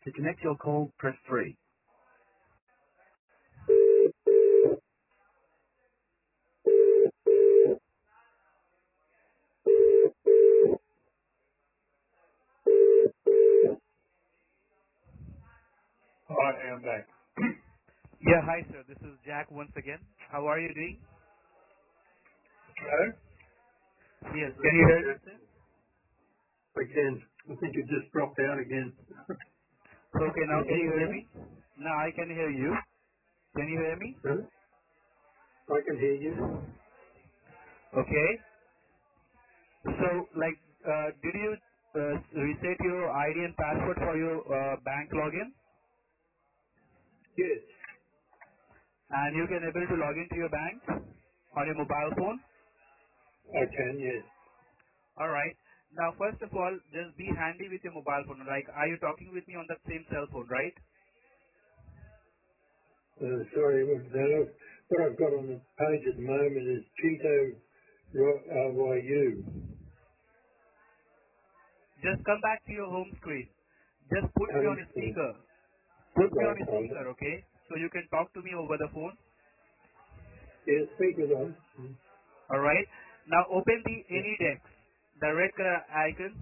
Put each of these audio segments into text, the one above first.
To connect your call, press 3. I am back. Yeah, hi sir. This is Jack once again. How are you doing? Hello? Yes. Can you hear me, sir? Again, I think it just dropped out again. Okay, now Can can you you hear hear me? me? Now I can hear you. Can you hear me? Huh? I can hear you. Okay. So, like, did you reset your ID and password for your bank login? Yes, And you can able to log into your bank on your mobile phone? I can, yes. Alright. Now, first of all, just be handy with your mobile phone. Like, are you talking with me on that same cell phone, right? Sorry, what I've got on the page at the moment is Cheeto RYU. Just come back to your home screen. Just put me on Home a screen. speaker. Put me on Right, a speaker, okay? So you can talk to me over the phone. yeah, speaker's on. Alright? Now open the Yeah. AnyDex, the red color icon.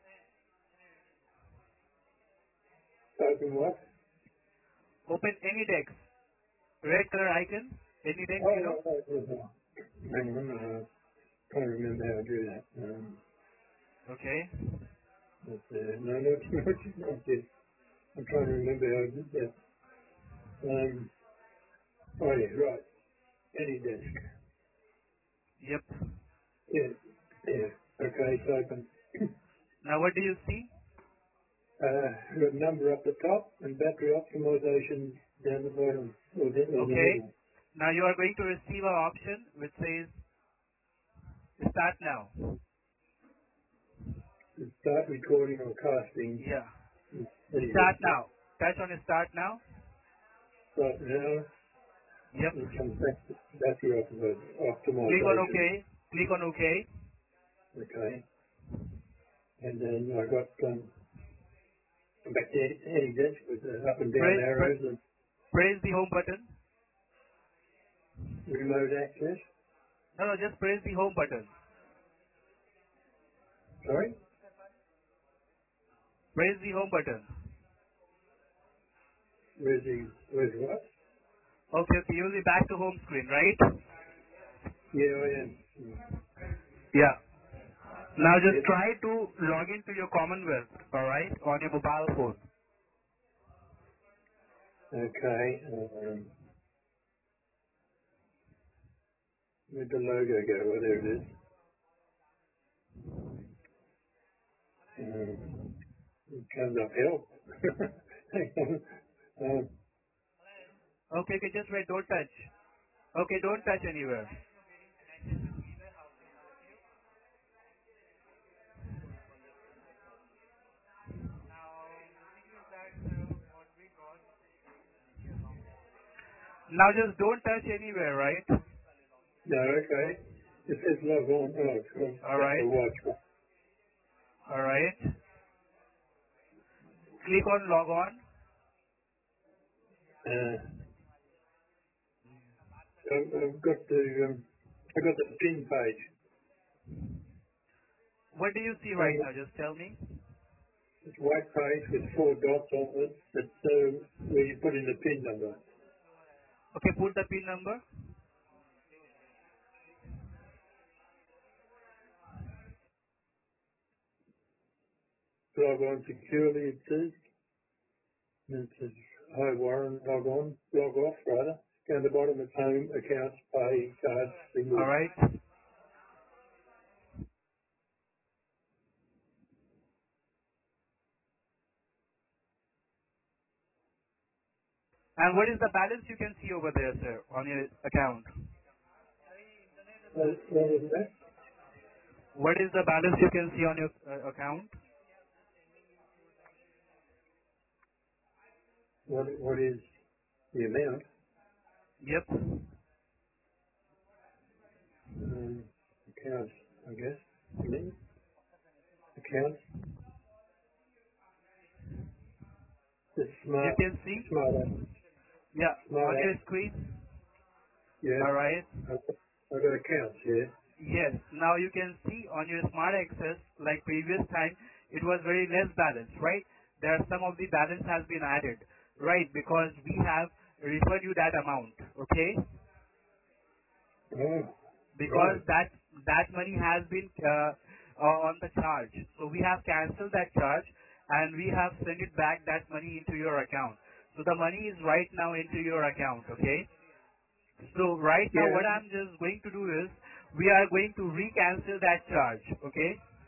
Open what? Open AnyDex, red color icon. AnyDex, Oh, you know? hang on, can't remember how to do that. Okay. No, not yet. I'm trying to remember how to do that. Oh yeah, right. Any desk. Yep. Yeah, yeah. Okay, it's open. Now what do you see? Got a number up the top and battery optimization down the bottom or in the Okay. middle. Now you are going to receive an option which says start now. Start recording or casting. Yeah. Any Start desk. now. Touch on start now. Right now, Yep. it comes back to battery Click on optimization. OK. Click on OK. Okay. And then I got back to any desk with the up and down arrows and Press the home button. remote access. No, no, just press the home button. Sorry? Press the home button. Where's what? Okay, okay, you'll be back to home screen, right? Yeah, I am. Yeah. Now just Yes. try to log into your Commonwealth, alright, on your mobile phone. Okay. Where'd the logo go? Oh, there it is. It comes up help. Hang on. Okay, okay, just wait, don't touch. Okay, don't touch anywhere. Now just don't touch anywhere, right? No, okay. It says log on. Oh, it's got the Alright, watch. alright. Click on log on. Uh, I've got the pin page. What do you see right Um, now? Just tell me. It's white page with 4 dots on it. That's where you put in the pin number. Okay, put the pin number. Log on securely, it says. And it says, hi Warren, log off rather. Down the bottom it's home, accounts, pay, cards, remove. Alright. And what is the balance you can see over there, sir, on your account? What was that? What is the balance you can see on your account? What is the amount? Yep. Accounts, I guess. You mean? Accounts. The You Smart, can see, smart, yeah, smart on your app. screen. Yeah. All right. I've got accounts, yeah. Yes. Now you can see on your Smart Access, like previous time, it was very less balance, right? There are some of the balance has been added, right? Because we have referred you that amount, okay? Oh, Because right. that money has been on the charge. So we have cancelled that charge and we have sent it back that money into your account. So the money is right now into your account, okay? So right now Yeah. what I'm just going to do is we are going to recancel that charge, okay?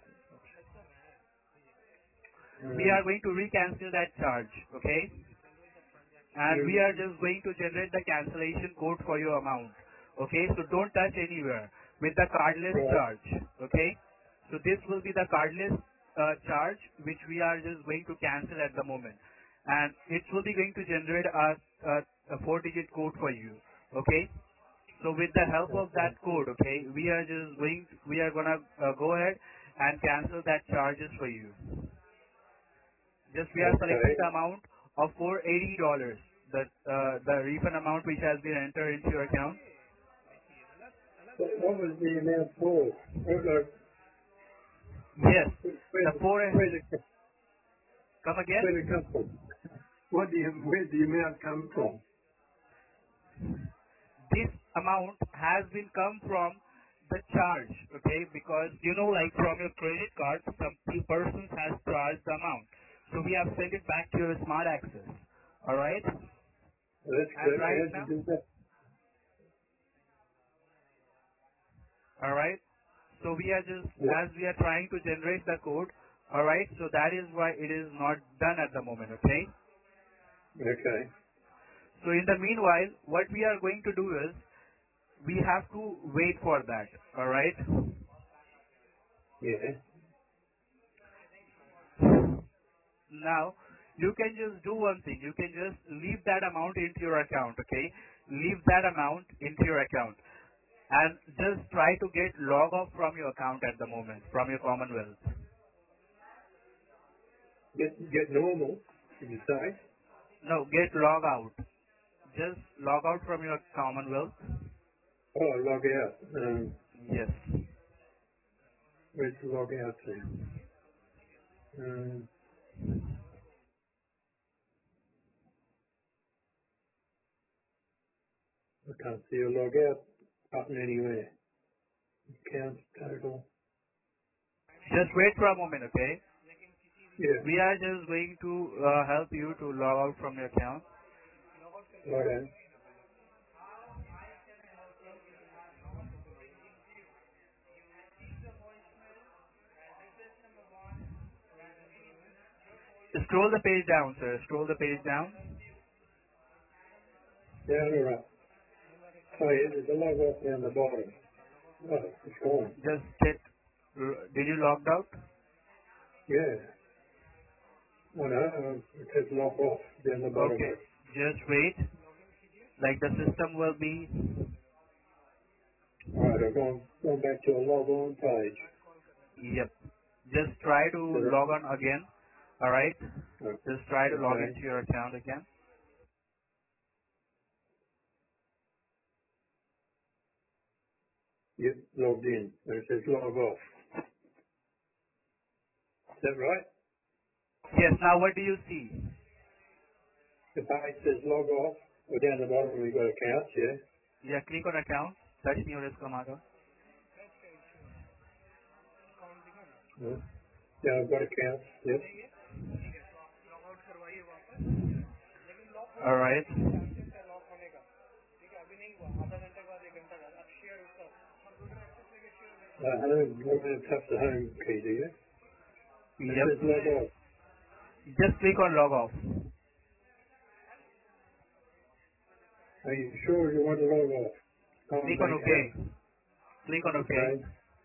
We Um, are going to recancel that charge, okay? And we are you, just going to generate the cancellation code for your amount, okay? So don't touch anywhere with the cardless right. charge, okay? So this will be the cardless charge which we are just going to cancel at the moment. And it will be going to generate a 4-digit code for you, okay? So with the help of Okay. that code, okay, we are gonna go ahead and cancel that charges for you. Just we are Okay. selecting the amount of $480, the refund amount which has been entered into your account. What was the amount for? Yes, Where, the four. where, did, Come where did again. it come from? Where did the amount come from? This amount has been come from the charge, okay? Because like from your credit card, some persons has charged the amount. So we have sent it back to your Smart Access. All right. That's And clever. right How'd you now, do that? all right. So we are just What? as we are trying to generate the code. All right. So that is why it is not done at the moment. Okay. Okay. So in the meanwhile, what we are going to do is we have to wait for that. All right. Yeah. Now, you can just do one thing. You can just leave that amount into your account, okay? Leave that amount into your account. And just try to get log off from your account at the moment, from your Commonwealth. Get normal, did you say? No, get log out. Just log out from your Commonwealth. Oh, log out. Yes. Where's the log out to? Um, I can't see a log out button anywhere. Accounts total. Just wait for a moment, okay? Yeah. We are just going to help you to log out from your account. Righto. Scroll the page down, sir. Scroll the page down. Down or up? Oh yeah, there's a log off down the bottom. Oh, it's gone. Just check. Did you logged out? Yeah. I know. It says log off down the bottom. Okay. Just wait. Like the system will be. Alright, I've gone back to a log on page. Yep. Just try to Did log on again. Alright. I? Oh, Just try to log okay. into your account again. Yep, logged in. And it says log off. Is that right? Yes. Now what do you see? The page says log off. Or down the bottom we've got accounts, yeah? Yeah. Click on account. Touch me or Escamaga. Yeah, yeah I've got accounts, yep. Alright. Home, I'm going to touch the home key, do you? It Yep. says log off. Just click on log off. Are you sure you want to log off? Click on Combank help. OK. Click on OK. Okay.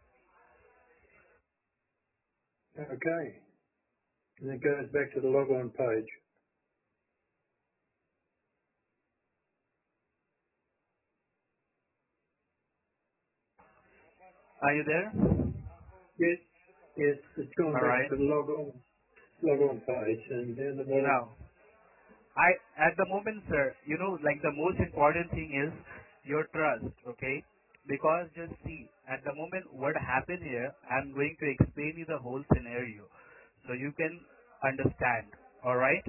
Okay. And it goes back to the log on page. Are you there? Yes, it's gone back Alright. to the log on page and down the bottom. Now, At the moment, sir, like the most important thing is your trust, okay? Because just see, at the moment, what happened here, I'm going to explain you the whole scenario so you can understand, alright?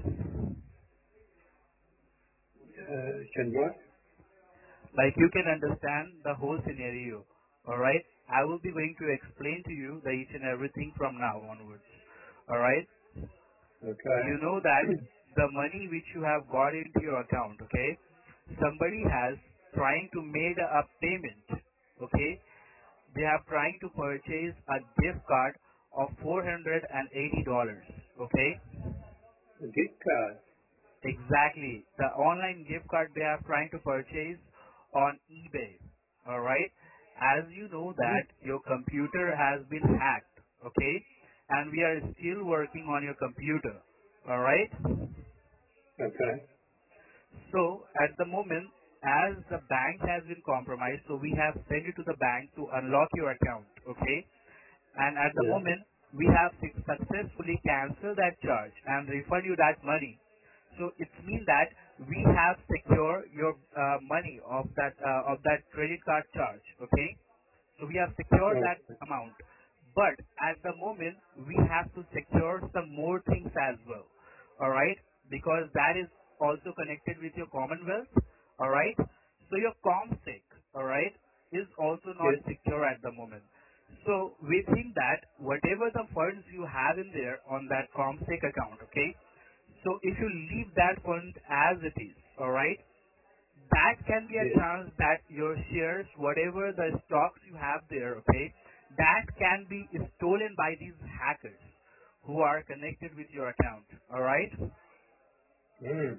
Can what? Like you can understand the whole scenario, alright? I will be going to explain to you the each and everything from now onwards, alright? Okay. You know that the money which you have got into your account, okay, somebody has trying to made a payment, okay, they have trying to purchase a gift card of $480, okay, A gift card. exactly, the online gift card they are trying to purchase on eBay, alright, as you know Hmm. that your computer has been hacked, okay, and we are still working on your computer, alright. Okay. So at the moment, as the bank has been compromised, so we have sent you to the bank to unlock your account, okay? And at the Yeah. moment, we have successfully canceled that charge and refund you that money. So it means that we have secure your money of that credit card charge, okay? So we have secured Okay. that amount. But at the moment, we have to secure some more things as well. Alright? Because that is also connected with your Commonwealth. Alright? So your ComSec, alright, is also not Yes. secure at the moment. So we think that whatever the funds you have in there on that ComSec account, okay? So if you leave that fund as it is, alright, that can be a Yes. chance that your shares, whatever the stocks you have there, okay, that can be stolen by these hackers who are connected with your account. All right. Mm.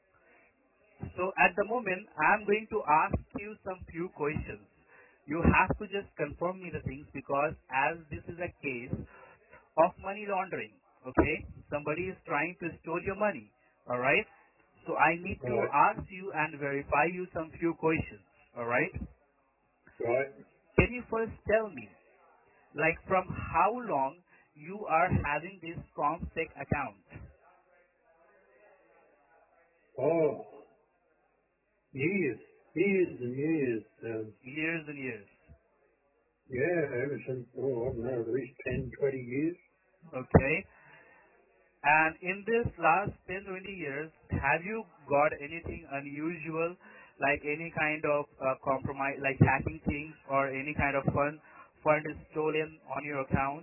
So at the moment, I'm going to ask you some few questions. You have to just confirm me the things because as this is a case of money laundering, okay, somebody is trying to steal your money. All right. So I need to Right. ask you and verify you some few questions. All right. Right. Can you first tell me, like from how long you are having this ComSec account? Oh, years. Years and years. Years and years. Yeah, ever since, oh, I don't know, at least 10, 20 years. Okay. And in this last 10, 20 years, have you got anything unusual, like any kind of compromise, like hacking things or any kind of fund is stolen on your account?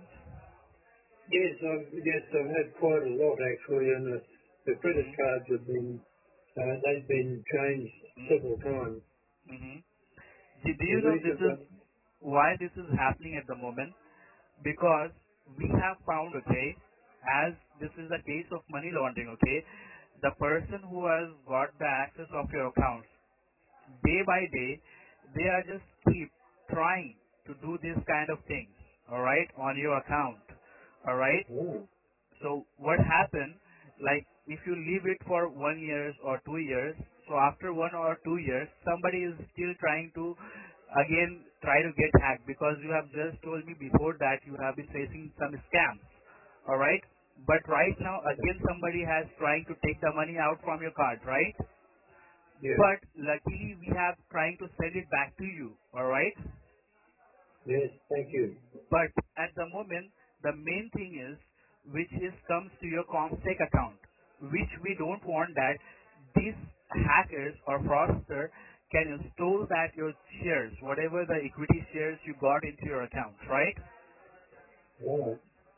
Yes, I've had quite a lot actually, and the credit Mm-hmm. cards have been, they've been changed several times. Mm-hmm. Do The you know this recent is one, why this is happening at the moment? Because we have found, okay, as this is a case of money laundering, okay, the person who has got the access of your accounts, day by day, they are just keep trying to do this kind of things, alright, on your account, alright. oh, So what happened, like if you leave it for 1 year or 2 years, so after 1 or 2 years, somebody is still trying to again try to get hacked because you have just told me before that you have been facing some scams. Alright? But right now again somebody has trying to take the money out from your card, right? yes, But luckily we have trying to send it back to you, alright? yes, thank you. But at the moment, the main thing is, which is comes to your ComSec account, which we don't want that these hackers or fraudster can install that your shares, whatever the equity shares you got into your account, right? Right,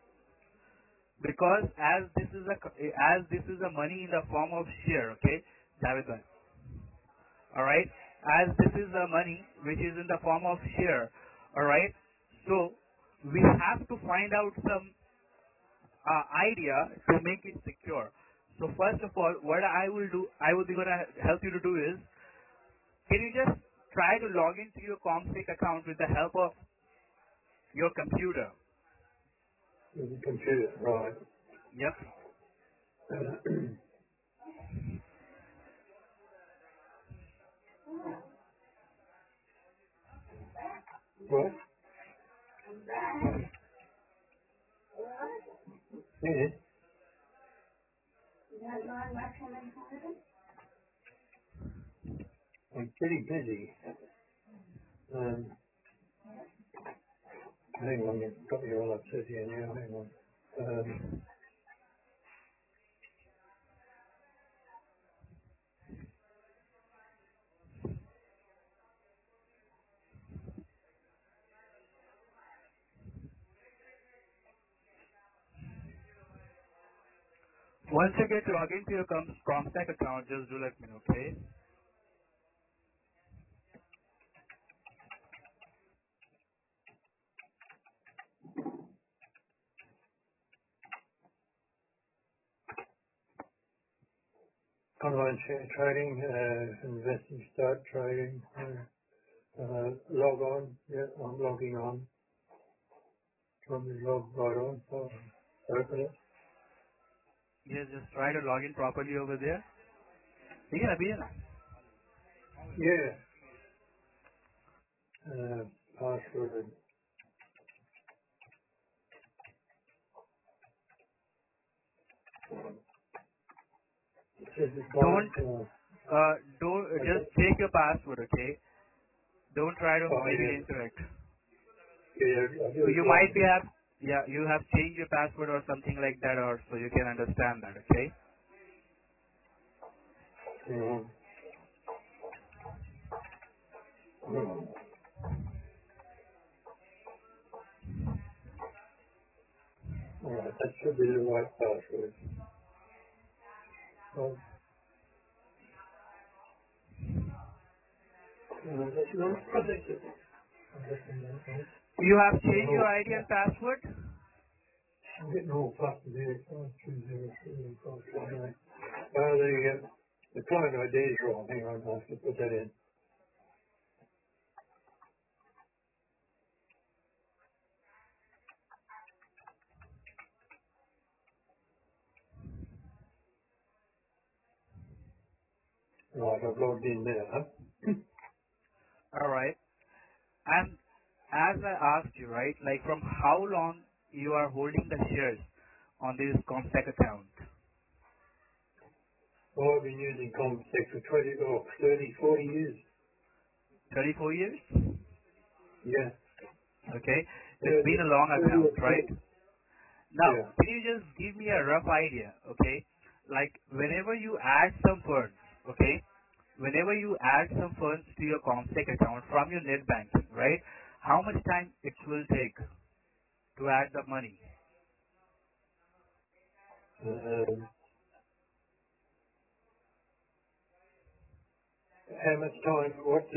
Because as this is a money in the form of share, okay, Javed bhai, all right, as this is a money which is in the form of share, all right, so we have to find out some idea to make it secure. So first of all, what I will do, I will be gonna help you to do is, can you just try to log into your ComSec account with the help of your computer? with the computer, right. Yep. What? Yeah. I'm pretty busy. Hang on, I've got you all upset here now. Hang on. Once you get logged into your Comstack account, just do let me know, okay? Online share trading, investing, start trading, log on. Yeah, I'm logging on. From the log right on, so open it. Yes, just try to log in properly over there. ठीक है ना भैया ना? Yeah. Password. It says expired. Don't Okay. just check your password, okay? Don't try to Oh make it yeah. incorrect. Yeah, I do it You might wrong. be have, yeah, you have changed your password or something like that, or so you can understand that, okay? Um, Alright, that should be the right password. Oh, that's not protected. You have changed your Oh, ID and password? I'm getting all fussed here. 5203, 549. Oh, there you go. The client ID is wrong. Hang on, I have to put that in. Right, I've logged in now. Alright. And as I asked you, right, like from how long you are holding the shares on this Comstack account? Well, I've been using Comtech for 30, 40 years. 34 years? Yeah. Okay. It's 30, been a long 30 account, or right? 40. Now, Yeah. can you just give me a rough idea, okay? Like whenever you add some funds, okay? Whenever you add some funds to your Comsec account from your net banking, right? How much time it will take to add the money? Um, how much time,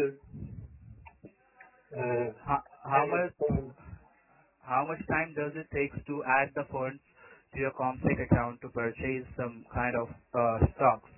How how much much time, how much time does it take to add the funds to your Comsec account to purchase some kind of stocks?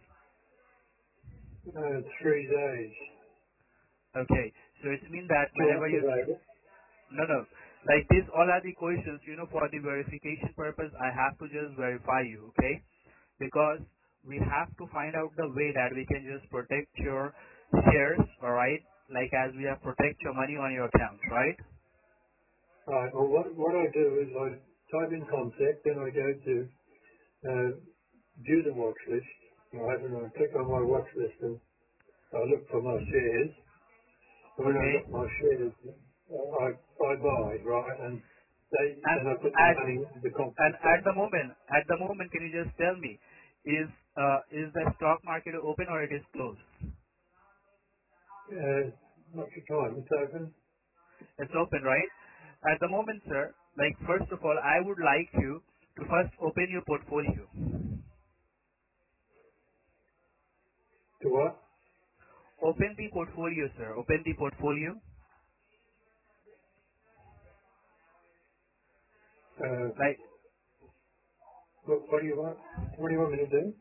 3 days Okay, so it means that to whenever you activate it. no, no. Like these all are the questions, for the verification purpose, I have to just verify you, okay? Because we have to find out the way that we can just protect your shares, alright? Like as we have protect your money on your account, right? Right, well, what I do is I type in Comtech, then I go to view the watch list, right, and I click on my watch list and I look for my shares. When I've Okay. got my shares, I buy, right, and And then I put the at money in the and Comtech at account. the moment, can you just tell me, is the stock market open or it is closed? What's your time? It's open. It's open, right? At the moment, sir, like first of all, I would like you to first open your portfolio. To what? Open the portfolio, sir. Open the portfolio. Uh, Like what do you want? What do you want me to do?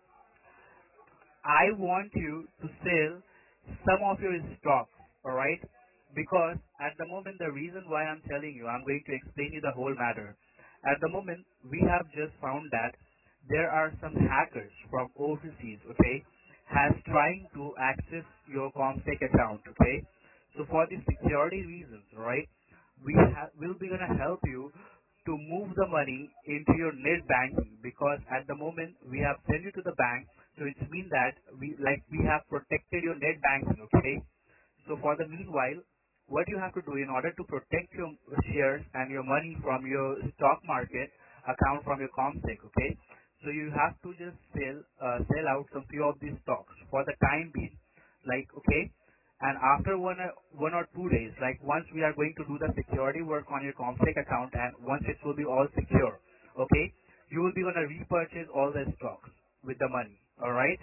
I want you to sell some of your stock, alright? Because at the moment, the reason why I'm telling you, I'm going to explain you the whole matter. At the moment, we have just found that there are some hackers from overseas, okay, has trying to access your Comsec account, okay? So for the security reasons, right, we'll be gonna help you to move the money into your net banking because at the moment we have sent you to the bank So it means that we have protected your net banking, okay? So for the meanwhile, what you have to do in order to protect your shares and your money from your stock market account from your Comsec, okay? So you have to just sell out some few of these stocks for the time being, like okay. And after one or 2 days, like once we are going to do the security work on your Comsec account, and once it will be all secure, okay, you will be gonna repurchase all the stocks with the money. All right,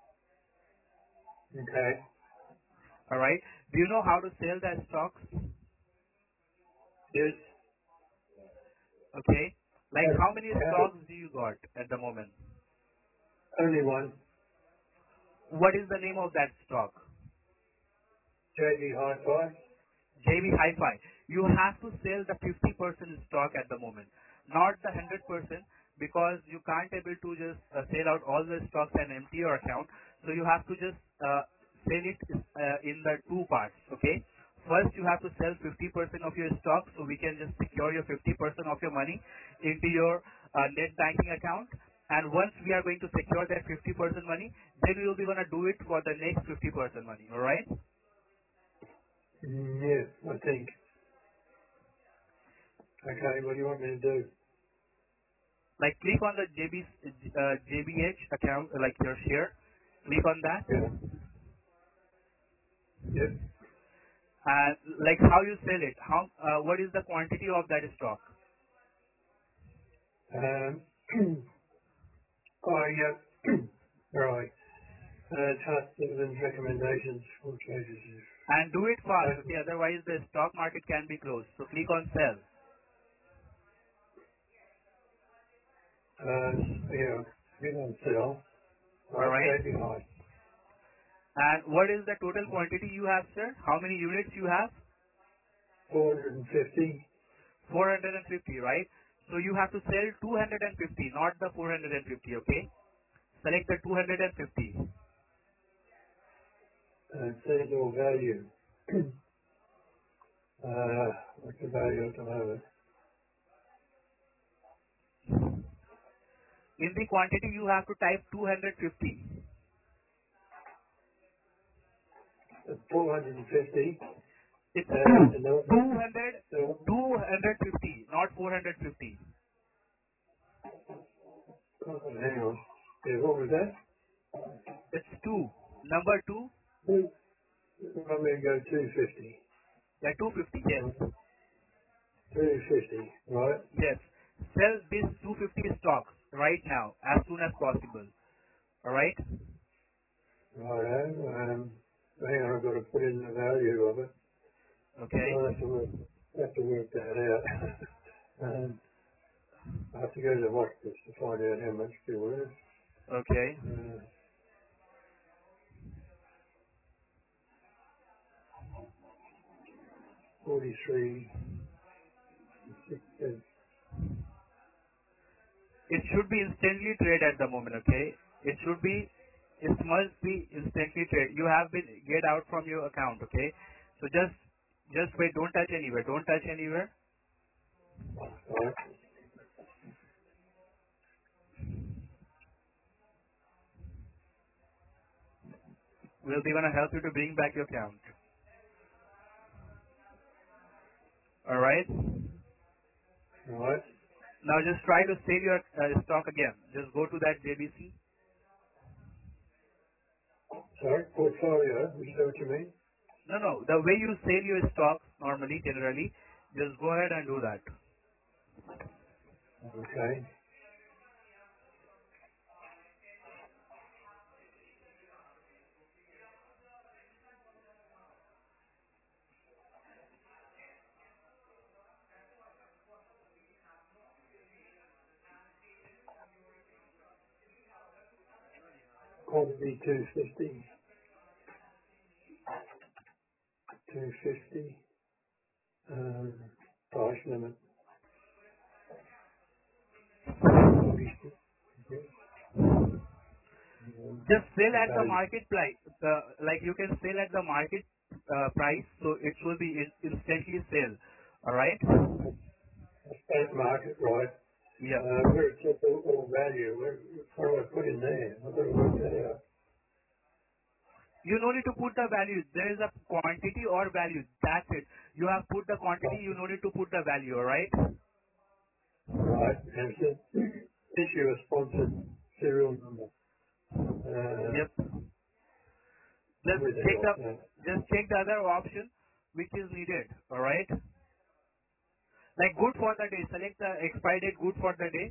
Okay. all right. Do you know how to sell the stocks? Yes. Okay. Like how many How, stocks do you got at the moment? only one. What is the name of that stock? JB Hi-Fi. JB Hi-Fi. You have to sell the 50% stock at the moment, not the 100%, because you can't able to just sell out all the stocks and empty your account. So you have to just sell it in the two parts. Okay. First, you have to sell 50% of your stock, so we can just secure your 50% of your money into your net banking account. And once we are going to secure that 50% money, then we will be gonna do it for the next 50% money. All right. Yes, I think. Okay, what do you want me to do? Like click on the JBH account, like your share. Click on that, Yeah. Yep. and like how you sell it. What is the quantity of that stock? Um, oh, yeah. Right. Task dividends recommendations for traders. And do it fast, Uh, okay? Otherwise the stock market can be closed. So click on sell. yeah. Get on sale. All Right, right. JB Hi. And what is the total quantity you have, sir? How many units you have? 450. 450, right? So you have to sell 250, not the 450, okay? Select the 250. Says all value. What's the value at the moment? In the quantity you have to type 250. 450. It's And no, 200, no, 250, not 450. hang on. Yeah, what was that? It's 2. Number 2, I'm going to go 250. yeah, 250, yes. 250, right? Yes. Sell this 250 stocks right now, as soon as possible. Alright? Righto. Hang on, I've got to put in the value of it. Okay. I'll have to work that out. I have to go to the hospital to find out how much it was. Okay. Uh, 43, 6 cents. It should be instantly trade at the moment, okay? It must be instantly trade. You have been get out from your account, okay? So just wait, don't touch anywhere, don't touch anywhere. Right. We'll be gonna help you to bring back your account. Alright? Right. Now just try to sell your stock again. Just go to that JBC. Sorry, portfolio. Is that what you mean? No, no. The way you sell your stocks normally, generally, just go ahead and do that. Okay. Quantity 250. 250. Price limit 46. Okay. Just sell at the Value. market price. Like you can sell at the market price, so it will be instantly sell. All right. State market, right? Yeah. Where it says all value, what do I put in there? I've got to work that out. You no need to put the value. There is a quantity or value. That's it. You have put the quantity. You no need to put the value. All right. Right, and it says issue a sponsored serial number. Yep. Just Where the check hell? the just check the other option which is needed. All right. Like good for the day. Select the expiry date. Good for the day.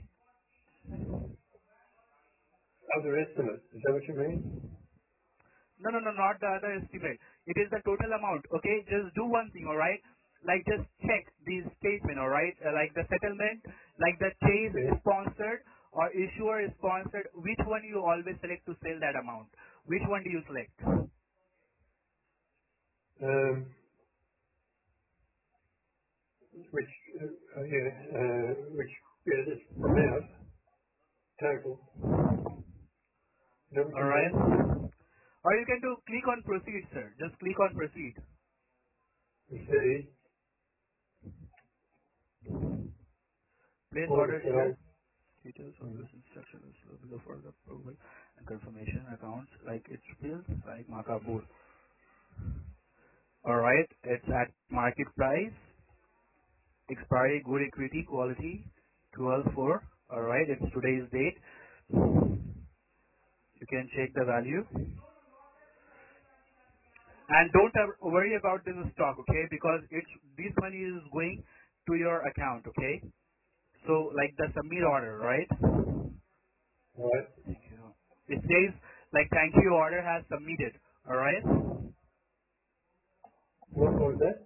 Other estimate, is that what you mean? No, no, no, not the other estimate. It is the total amount. Okay, just do one thing. All right, like just check the statement. All right, like the settlement, like the chase Yeah. is sponsored or issuer is sponsored. Which one you always select to sell that amount? Which one do you select? Um, which, yeah, this amount, total. Is that what All you right. mean? Or you can do click on proceed, sir. Just click on proceed. You see, Place order order share. sell. Details of Mm. this instruction is below for the approval and confirmation accounts like it's bill like Makabur. All right, it's at market price, expiry, good equity, quality, 12/4. All right, it's today's date. You can check the value and don't worry about this stock, okay? Because it's this money is going to your account, okay? So like the submit order, right? Right. Thank you. It says like thank you order has submitted. All right. What was that?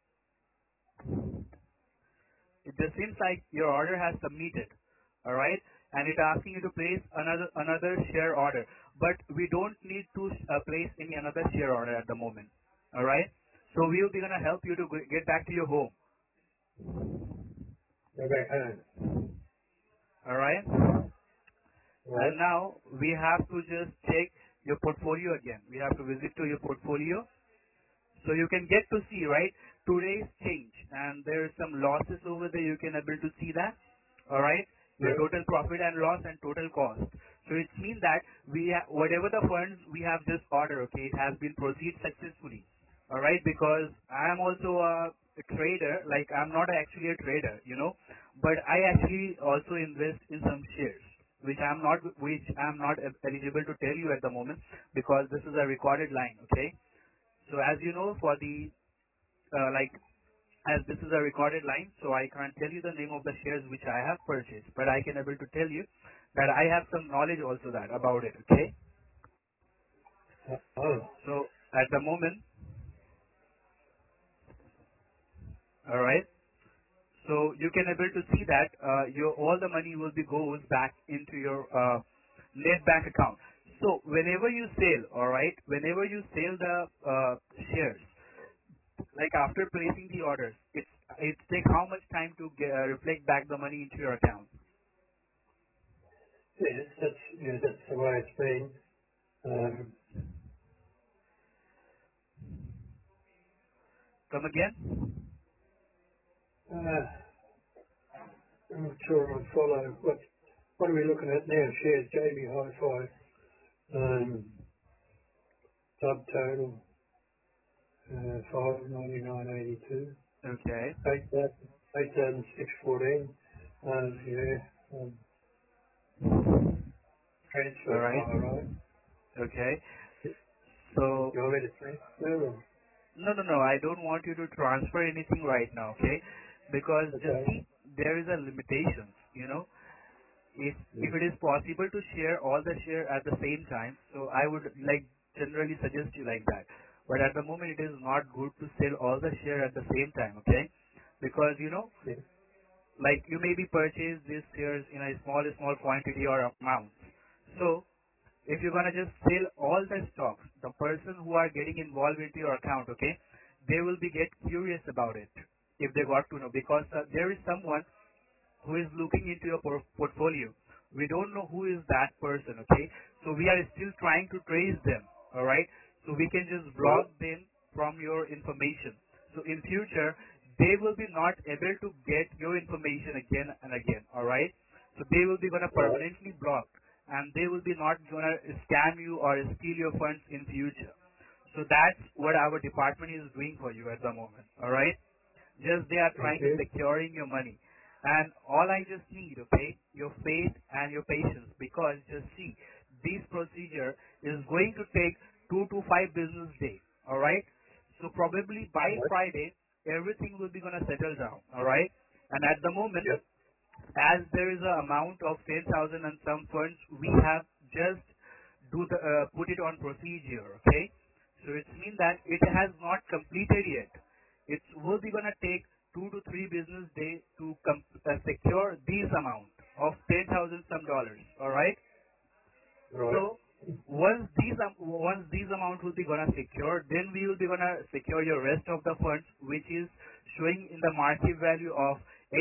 It just seems like your order has submitted, all right, and it's asking you to place another share order, but we don't need to place any another share order at the moment, all right. So we will be gonna help you to get back to your home, Go back home. all right. Right. And now we have to just check your portfolio again. We have to visit to your portfolio. So you can get to see, right, today's change. And there is some losses over there. You can able to see that. All right. Your Yep. total profit and loss and total cost. So it means that whatever the funds we have just ordered, okay, it has been proceed successfully. All right. Because I am also a trader. Like I'm not actually a trader, but I actually also invest in some shares which I'm not eligible to tell you at the moment because this is a recorded line, okay? So as you know, for the like as this is a recorded line, so I can't tell you the name of the shares which I have purchased, but I can able to tell you that I have some knowledge also that about it. Okay. Oh, So at the moment, all right. So you can able to see that your all the money will be goes back into your net bank account. So whenever you sell, all right, whenever you sell the shares, like after placing the orders, it takes how much time to reflect back the money into your account? yes, that's the way it's been. Come again? Uh, I'm not sure I follow. What are we looking at now? Shares JB Hi-Fi, subtotal, 599.82, Okay. 8,614. Yeah, All transfer right. file, right? Okay. You So want me to transfer or? no. I don't want you to transfer anything right now. Okay, because just Okay. see there is a limitation. If Mm. it is possible to share all the share at the same time, so I would like generally suggest you like that. But at the moment, it is not good to sell all the share at the same time. Okay, because Yeah. like you maybe purchase these shares in a small quantity or amount. So if you're gonna just sell all the stocks, the person who are getting involved into your account, okay, they will be get curious about it if they got to know because there is someone who is looking into your portfolio. We don't know who is that person, okay? So we are still trying to trace them, all right? So we can just Right. block them from your information. So in future, they will be not able to get your information again and again, all right? So they will be gonna Right. permanently block, and they will be not gonna scam you or steal your funds in future. So that's what our department is doing for you at the moment. All right. Just they are Thank trying to you. securing your money. And all I just need, okay, your faith and your patience, because just see, this procedure is going to take 2 to 5 business days. All right. So probably by Right. Friday, everything will be gonna settle down. All right. And at the moment, Yep. as there is a amount of 10,000 and some funds, we have just put it on procedure. Okay. So it means that it has not completed yet. It will be gonna take 2 to 3 business days to secure this amount of 10,000 some dollars. All right. Right. So once these amount will be gonna secure, then we will be gonna secure your rest of the funds, which is showing in the market value of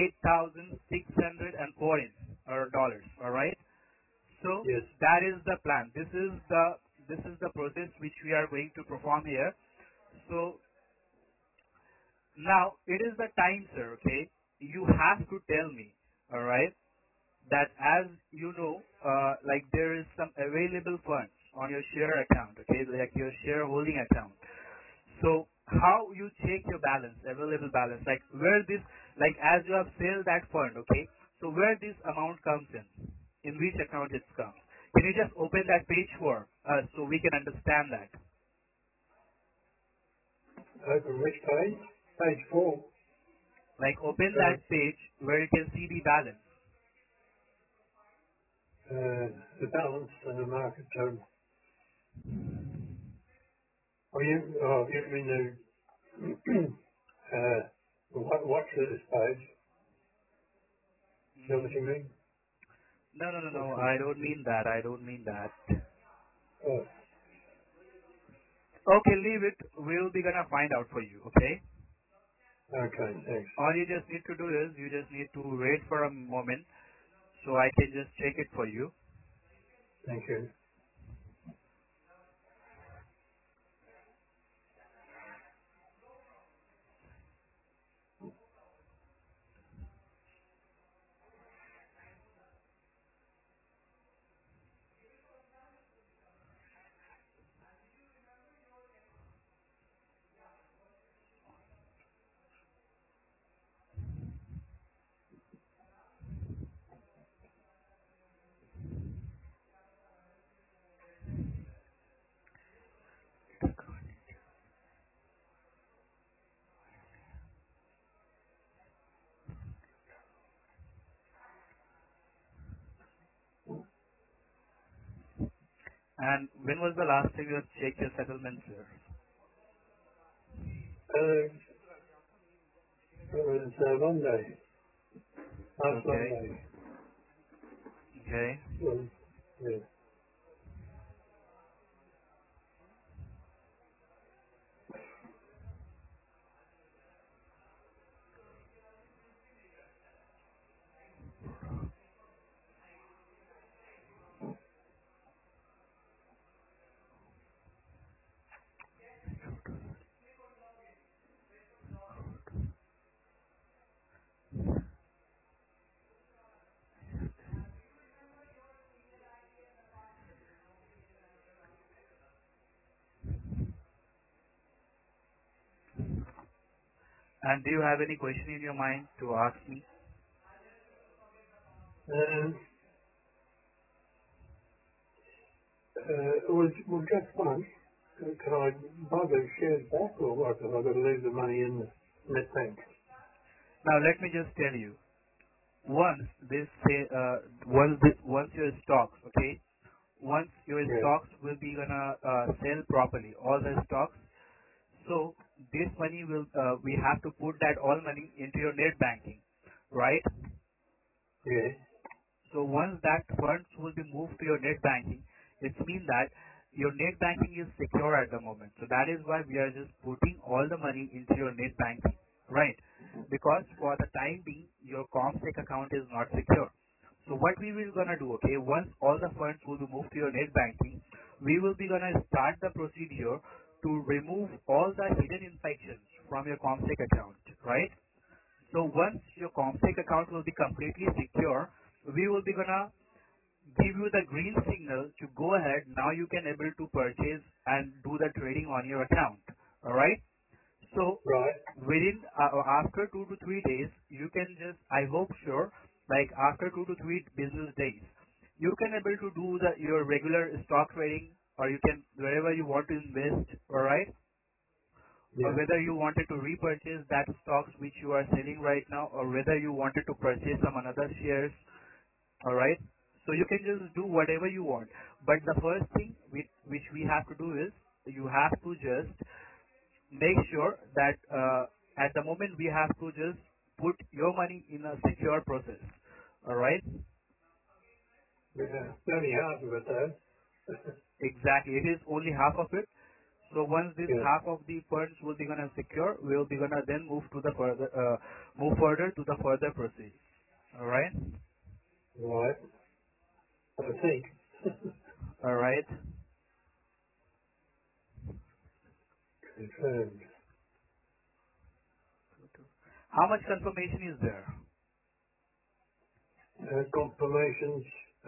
8,604 or dollars. All right. So Yes. that is the plan. This is the process which we are going to perform here. So now it is the time, sir. Okay, you have to tell me. All right, that as you know, like there is some available funds on your share account. Okay, like your shareholding account. So how you check your balance, available balance, like where this, like as you have sold that fund. Okay, so where this amount comes in which account it comes. Can you just open that page for us so we can understand that? Open which page? Page 4. Like open Uh, that page where you can see the balance. the balance and the market total. You mean the, what's this page? Is that what Mm, you mean? no, no, no, What's no. this? I don't mean that. I don't mean that. Oh, Okay, leave it. We'll be gonna find out for you. Okay. okay, thanks. All you just need to do is you just need to wait for a moment so I can just check it for you. Thank you. And when was the last time you have checked your settlement, sir? It was Monday, last Okay. Monday. Okay. Well, yeah. And do you have any question in your mind to ask me? Um, well, just one. Can I buy those shares back or what? Have I got to leave the money in the net bank? Now let me just tell you. Once your stocks, okay, once your Yeah, stocks will be gonna sell properly, all the stocks. So this money will we have to put that all money into your net banking, right? yeah, So once that funds will be moved to your net banking, it means that your net banking is secure at the moment. So that is why we are just putting all the money into your net banking, right? Because for the time being, your Comsec account is not secure. So what we will gonna do, okay, once all the funds will be moved to your net banking, we will be gonna start the procedure to remove all the hidden infections from your Comsec account, right? So once your Comsec account will be completely secure, we will be gonna give you the green signal to go ahead. Now you can able to purchase and do the trading on your account. All right. So Right. within after 2 to 3 days, you can just, I hope sure, like after 2 to 3 business days, you can able to do your regular stock trading, or you can wherever you want to invest. All right. Or Yeah. whether you wanted to repurchase that stocks which you are selling right now, or whether you wanted to purchase some another shares. All right. So you can just do whatever you want. But the first thing which we have to do is you have to just make sure that at the moment we have to just put your money in a secure process. All right. Yeah. Only half of it though. Exactly. It is only half of it. So once this Yeah. half of the funds will be gonna secure, we will be gonna then move further to the further process. All right. Right. I think. All right. Confirmed. How much confirmation is there? Confirmations,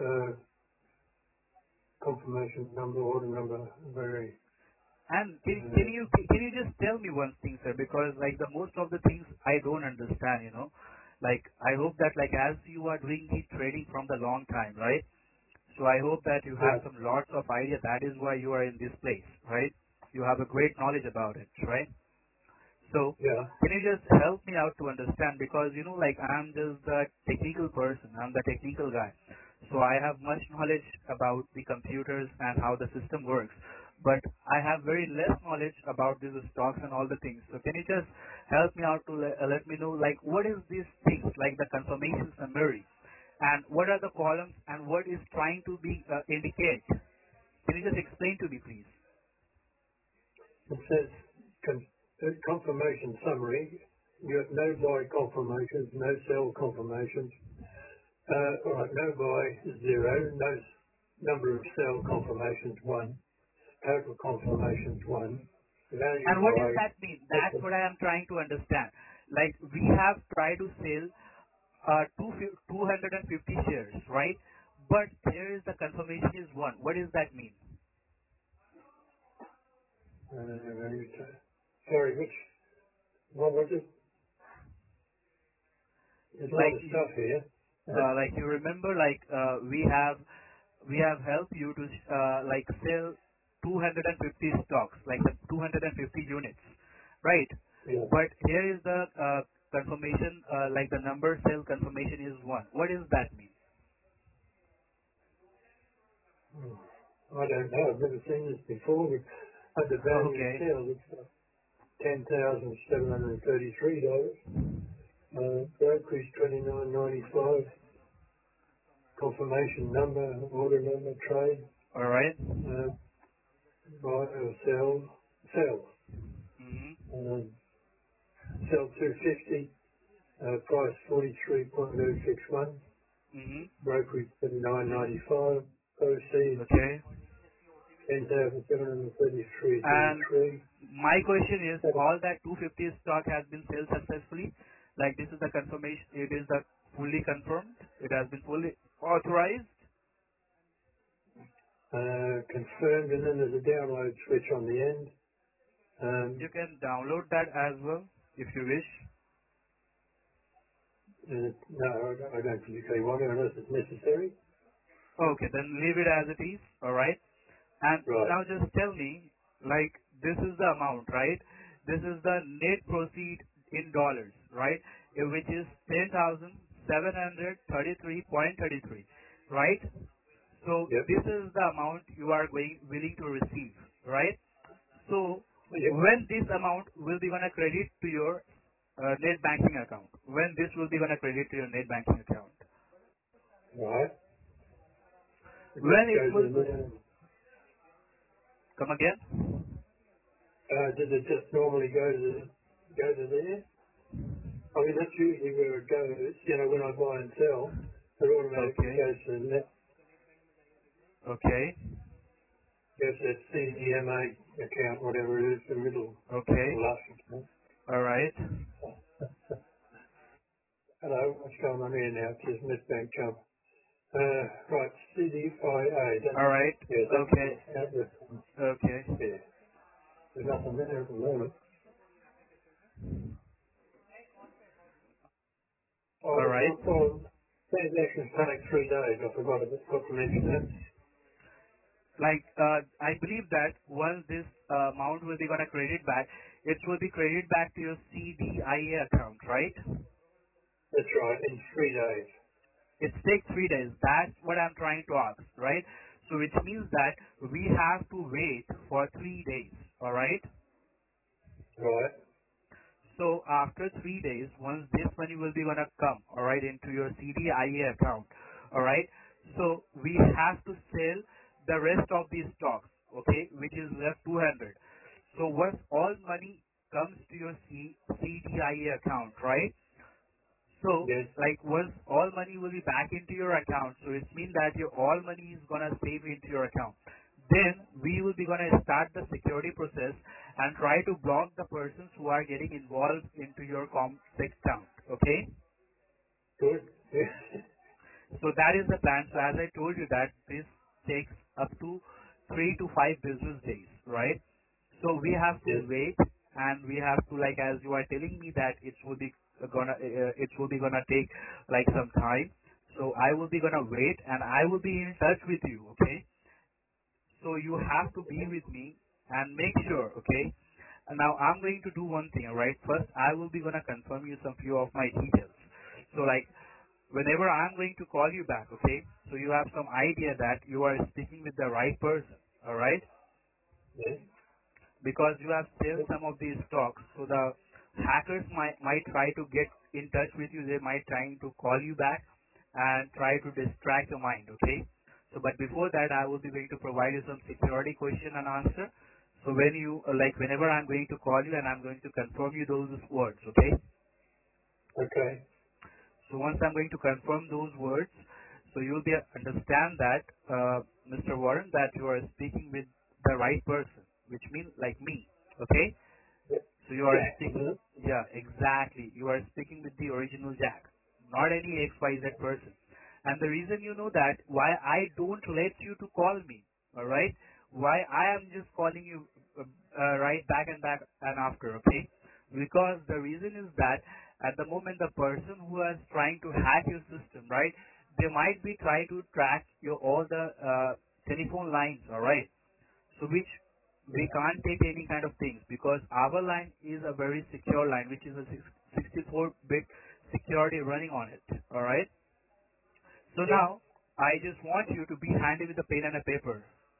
confirmation number, order number, very, And uh, can you just tell me one thing, sir? Because like the most of the things I don't understand, you know. Like I hope that like as you are doing the trading from the long time, right? So I hope that you have yeah, some lots of idea. That is why you are in this place, right? You have a great knowledge about it, right? So yeah, can you just help me out to understand? Because you know, like I'm just the technical person. I'm the technical guy. So I have much knowledge about the computers and how the system works. But I have very less knowledge about these stocks and all the things. So can you just help me out to let me know, like what is these things, like the confirmation summary, and what are the columns, and what is trying to be indicate? Can you just explain to me, please? it says confirmation summary. You have no buy confirmations, no sell confirmations. All right, no buy, 0, no number of sell confirmations, 1, total confirmations, 1, value And what does that mean? by, That's what I am trying to understand. Like we have tried to sell 250 shares, right? But here is the confirmation is 1. What does that mean? sorry, what was it? There's a lot Like of stuff here. like you remember, like we have helped you to like sell 250 stocks, like the 250 units, right? Yeah. But here is the confirmation, like the number sale confirmation is 1. What does that mean? Hmm. I don't know. I've never seen this before. Under value of Okay. sales, it's got $10,733. Brokerage 29.95. Confirmation number, order number, trade, All right. uh, buy or sell, sell. Mhm. Um, sell 250, price 43.061. Mhm. Brokerage 29.95. Proceeds Okay. 10,733.33. And my question is, all that 250 stock has been sold successfully? Like this is the confirmation, it is the fully confirmed, it has been fully authorized. Confirmed, and then there's a download switch on the end. You can download that as well if you wish. No, I don't particularly want it unless it's necessary. Okay, then leave it as it is, alright? And Right. now just tell me, like this is the amount, right? This is the net proceed in dollars, right? Which is 10,733.33, right? So Yep. this is the amount you are willing to receive, right? So Yep. when this amount will be gonna credit to your net banking account? When this will be gonna credit to your net banking account? Right. It just When it goes will in there. come again? Does it just normally go to there? I mean, that's usually where it goes. You know, when I buy and sell, it automatically Okay, goes to the net, okay, goes to that CDMA account, whatever it is, the middle okay. or last account. All right. Hello, what's going on here now? It says net bank jump. That's, All right. yeah, that's the Okay. address. Okay. Yeah. There's nothing there at the moment. All I right. thought transactions take 3 days. I forgot to mention that. Like, I believe that once this amount will be gonna credit back, it will be credited back to your CDIA account, right? That's right, in 3 days. It takes 3 days. That's what I'm trying to ask, right? So which means that we have to wait for 3 days, all right? Right. So after 3 days, once this money will be gonna come, all right, into your CDIA account, all right. So we have to sell the rest of these stocks, okay, which is left 200. So once all money comes to your CDIA account, right? So, Yes. like, once all money will be back into your account, so it means that your all money is gonna save into your account. Then we will be gonna start the security process and try to block the persons who are getting involved into your ComSec account. Okay? Good. Yeah. So that is the plan. So as I told you that this takes up to 3 to 5 business days, right? So we have to Yes. wait and we have to, like, as you are telling me that it will be gonna take like some time. So I will be gonna wait and I will be in touch with you, okay? So you have to be with me and make sure, okay? And now I'm going to do one thing, alright? First, I will be gonna confirm you some few of my details. So like, whenever I'm going to call you back, okay? So you have some idea that you are speaking with the right person, alright? Yes. Because you have sold some of these stocks, so the hackers might try to get in touch with you. They might trying to call you back and try to distract your mind, okay? So, but before that, I will be going to provide you some security question and answer. So when you, whenever I'm going to call you and I'm going to confirm you those words, okay? Okay. So once I'm going to confirm those words, so you'll be understand that, Mr. Warren, that you are speaking with the right person, which means like me, okay? Yeah. So you are Jack, speaking, isn't it? yeah, exactly. You are speaking with the original Jack, not any XYZ person. And the reason you know that, why I don't let you to call me, alright? Why I am just calling you right back and back and after, okay? Because the reason is that at the moment the person who is trying to hack your system, right? They might be trying to track your all the telephone lines, alright? So which we Yeah. can't take any kind of things because our line is a very secure line, which is a 64-bit security running on it. All right. So Yeah. now I just want you to be handy with a pen and a paper.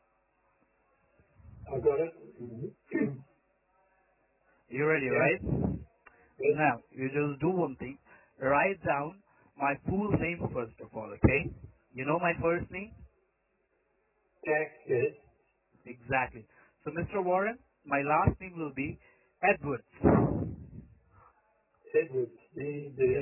I got it. Mm-hmm. You ready, Yeah. right? Yes. Now you just do one thing. Write down my full name first of all. Okay. You know my first name Jack, yes. exactly. So Mr. Warren, my last name will be Edwards. Edwards. Yes.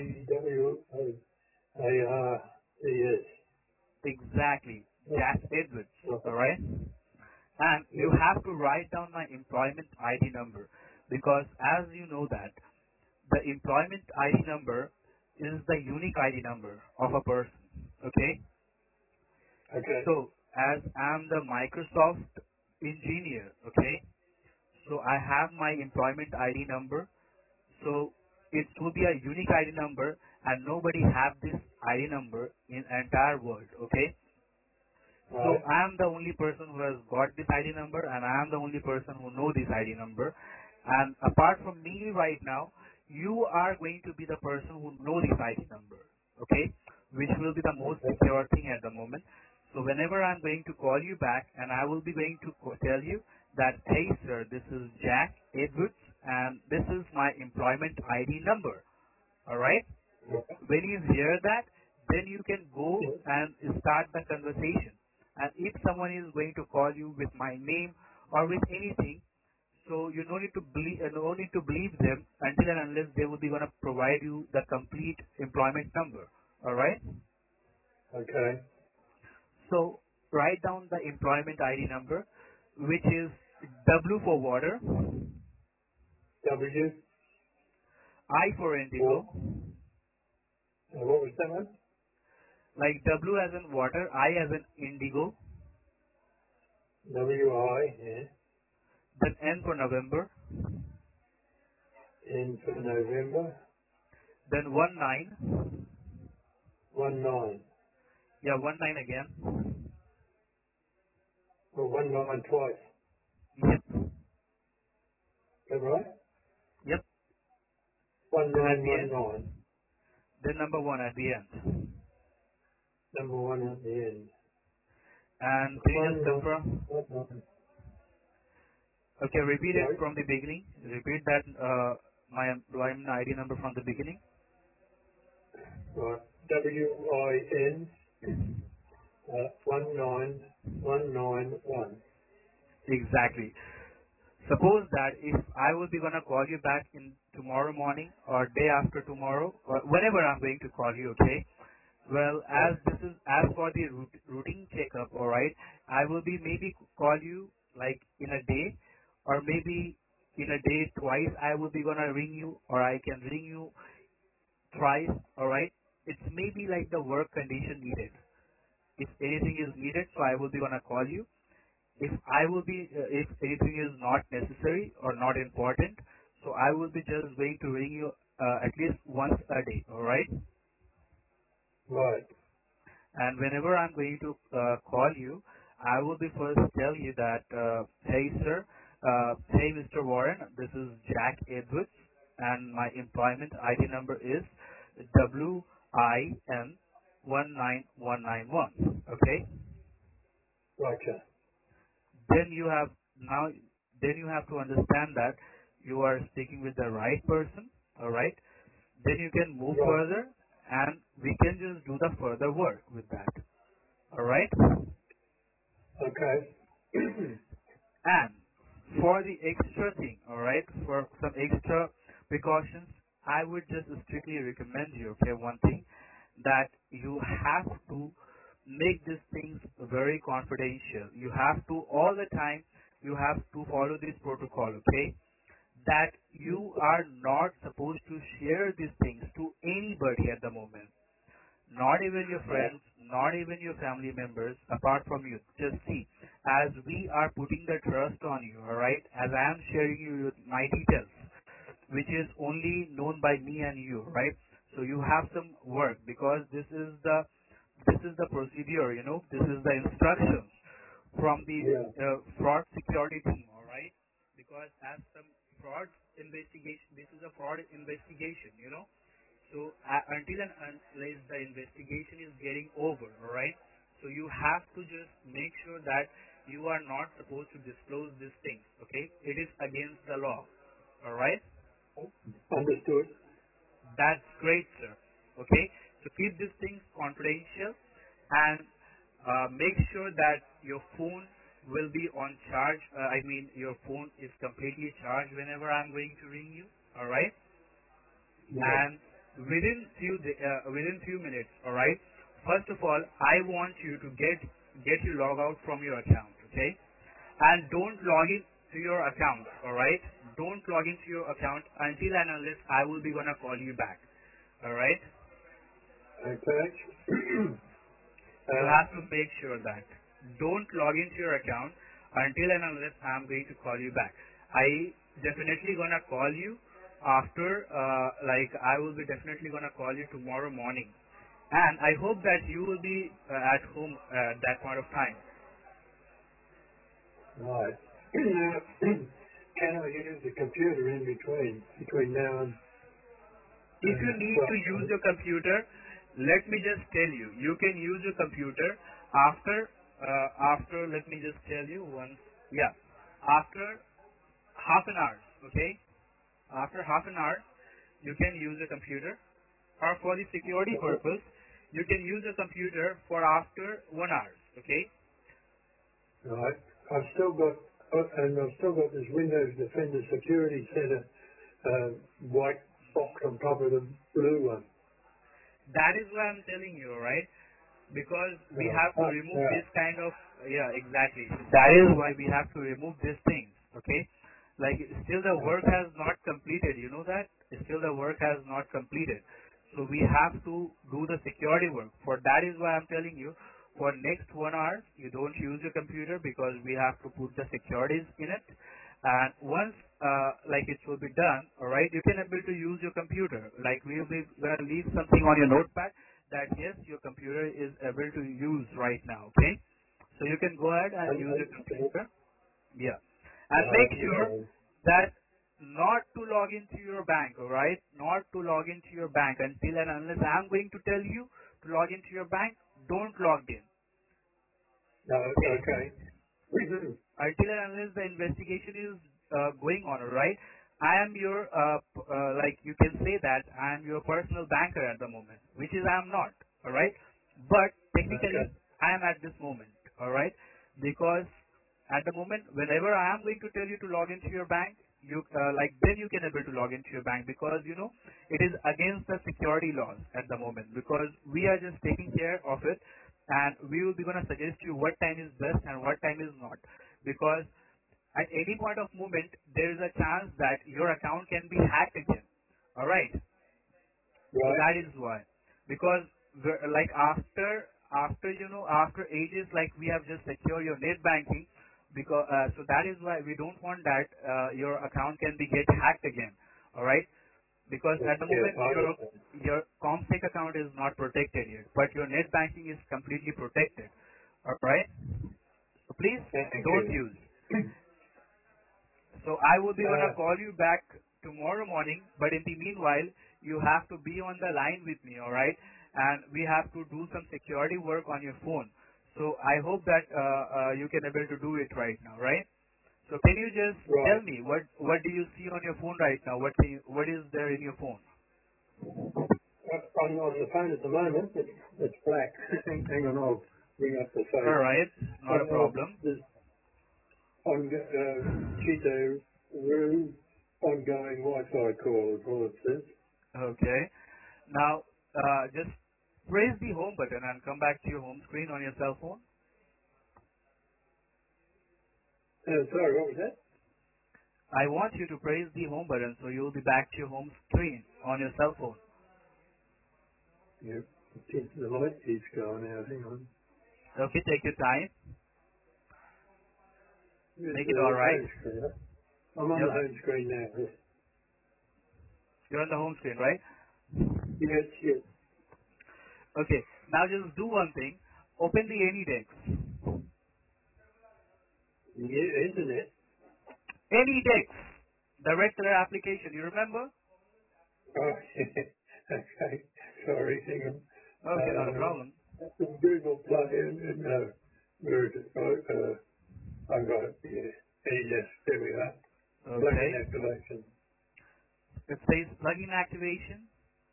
EDWARDS. Exactly. Yeah. Jack Edwards. Right. Alright? And you Yes. have to write down my employment ID number because as you know that the employment ID number is the unique ID number of a person. Okay? Okay. So as I'm the Microsoft engineer, okay? So I have my employment ID number. So it will be a unique ID number and nobody have this ID number in entire world. Okay? So Right. I am the only person who has got this ID number and I am the only person who know this ID number. And apart from me right now, you are going to be the person who know this ID number. Okay? Which will be the most Okay. secure thing at the moment. So whenever I'm going to call you back and I will be going to tell you that, hey sir, this is Jack Edwards and this is my employment ID number. Alright? Right. When you hear that, then you can go Yes. and start the conversation. And if someone is going to call you with my name or with anything, so you no need to believe them until and unless they will be going to provide you the complete employment number. All right. Okay. So write down the employment ID number, which is W for water, W. I for Or, indigo, what was that one? Like W as in water, I as in indigo, WI, yeah. then N for November, N for November. then 19, 19. yeah, 19 again. Well, 19 twice. Yep, Is that right? yep. Then at the end, 1919. then number 1 at the end. Number 1 at the end. And can you just confirm? 1919. Okay, repeat it Right? from the beginning. Repeat that my employment ID number from the beginning. Right. WIN 19191. Exactly. Suppose that if I will be gonna call you back in tomorrow morning or day after tomorrow or whenever I'm going to call you, okay? Well, Right. as this is as for the routine checkup, all right, I will be maybe call you like in a day or maybe in a day twice. I will be gonna ring you or I can ring you thrice, all right. It's maybe like the work condition needed. If anything is needed, so I will be gonna call you. If anything is not necessary or not important, so I will be just going to ring you at least once a day, alright? Right. And whenever I'm going to call you, I will be first tell you that, hey sir, hey Mr. Warren, this is Jack Edwards, and my employment ID number is WIN19191, okay? Gotcha. then you have now then you have to understand that you are speaking with the right person, all right? Then you can move Right. further and we can just do the further work with that, all right? Okay. And for the extra thing, all right, for some extra precautions, I would just strictly recommend you, okay, one thing, that you have to make these things very confidential. You have to, all the time, you have to follow this protocol, okay? That you are not supposed to share these things to anybody at the moment. Not even your Right. friends, not even your family members, apart from you. Just see, as we are putting the trust on you, alright, as I am sharing you my details, which is only known by me and you, right? So you have some work because this is the procedure, this is the instructions from the Yeah. fraud security team, alright? Because as some fraud investigation, this is a fraud investigation. So until and unless the investigation is getting over, alright? So you have to just make sure that you are not supposed to disclose these things, okay? It is against the law, alright? Understood. That's great, sir. Okay? So keep these things confidential and make sure that your phone will be on charge. I mean, your phone is completely charged whenever I'm going to ring you, alright? Right. And within few minutes, all right. First of all, I want you to get you log out from your account, okay? And don't log in to your account, all right? Don't log into your account until and unless I will be gonna call you back, all right? Okay. You have to make sure that don't log into your account until and unless I'm going to call you back. I definitely gonna call you after, like I will be definitely gonna call you tomorrow morning, and I hope that you will be at home at that point of time. Right. Now, can I use the computer in between now and If you need to use 12? your computer, let me just tell you, you can use your computer after. Let me just tell you once. Yeah, after half an hour. Okay. After half an hour, you can use a computer, or for the security purpose, you can use a computer for after 1 hour. Okay? Right. I've still got this Windows Defender Security Center white box on top of the blue one. That is why I'm telling you, right? Because we Right. have to Oh, remove yeah. this kind of, yeah, exactly. That is why we have to remove these things. Okay? Like still the work has not completed. You know that? Still the work has not completed. So we have to do the security work. For that is why I'm telling you, for next 1 hour, you don't use your computer because we have to put the securities in it. And once, like it will be done, alright, you can able to use your computer. Like we will be gonna leave something on your notepad that yes, your computer is able to use right now, okay? So you can go ahead and use your Okay. computer. Yeah. And make sure Okay. that not to log into your bank, alright? Not to log into your bank until and unless I'm going to tell you to log into your bank, don't log in. No, Okay? okay. Until and unless the investigation is going on, alright? I am your, like you can say that I am your personal banker at the moment, which is I am not, alright? But Okay. technically, I am at this moment, alright? Because at the moment, whenever I am going to tell you to log into your bank, you like then you can able to log into your bank because you know it is against the security laws at the moment because we are just taking care of it and we will be gonna suggest you what time is best and what time is not because at any point of moment there is a chance that your account can be hacked again. All right. So Right. that is why. Because like after you know after ages like we have just secure your net banking because so that is why we don't want that your account can be get hacked again. All right. Because Yes, at the yes, moment I understand. your Comsec account is not protected yet, but your net banking is completely protected. All right. So please Thank don't you. use. So I will be gonna Uh, call you back tomorrow morning, but in the meanwhile, you have to be on the line with me, alright? And we have to do some security work on your phone. So I hope that you can able to do it right now, right? So can you just tell right. me what do you see on your phone right now? What is there in your phone? On the phone at the moment, it's black. Hang on, I'll bring up the phone. Alright, not a problem. There's Cheeto Roo ongoing Wi-Fi call is all it says. Okay. Now just press the home button and come back to your home screen on your cell phone. Sorry, what was that? I want you to press the home button so you'll be back to your home screen on your cell phone. Yeah, the light keeps going out. Hang on. Okay, take your time. Here's Make it the alright. home screen. I'm on Yep. the home screen now. Yes, You're on the home screen, right? yes. Yes. Okay. Now just do one thing. Open the AnyDex. Yeah, internet. AnyDex. The red color application. You remember? Oh, okay. Sorry, hang on. Okay, not a problem. The Google plug-in, where is it? I got it. Yeah. Yes, there we are. Okay. Plug-in activation. It says plugin activation.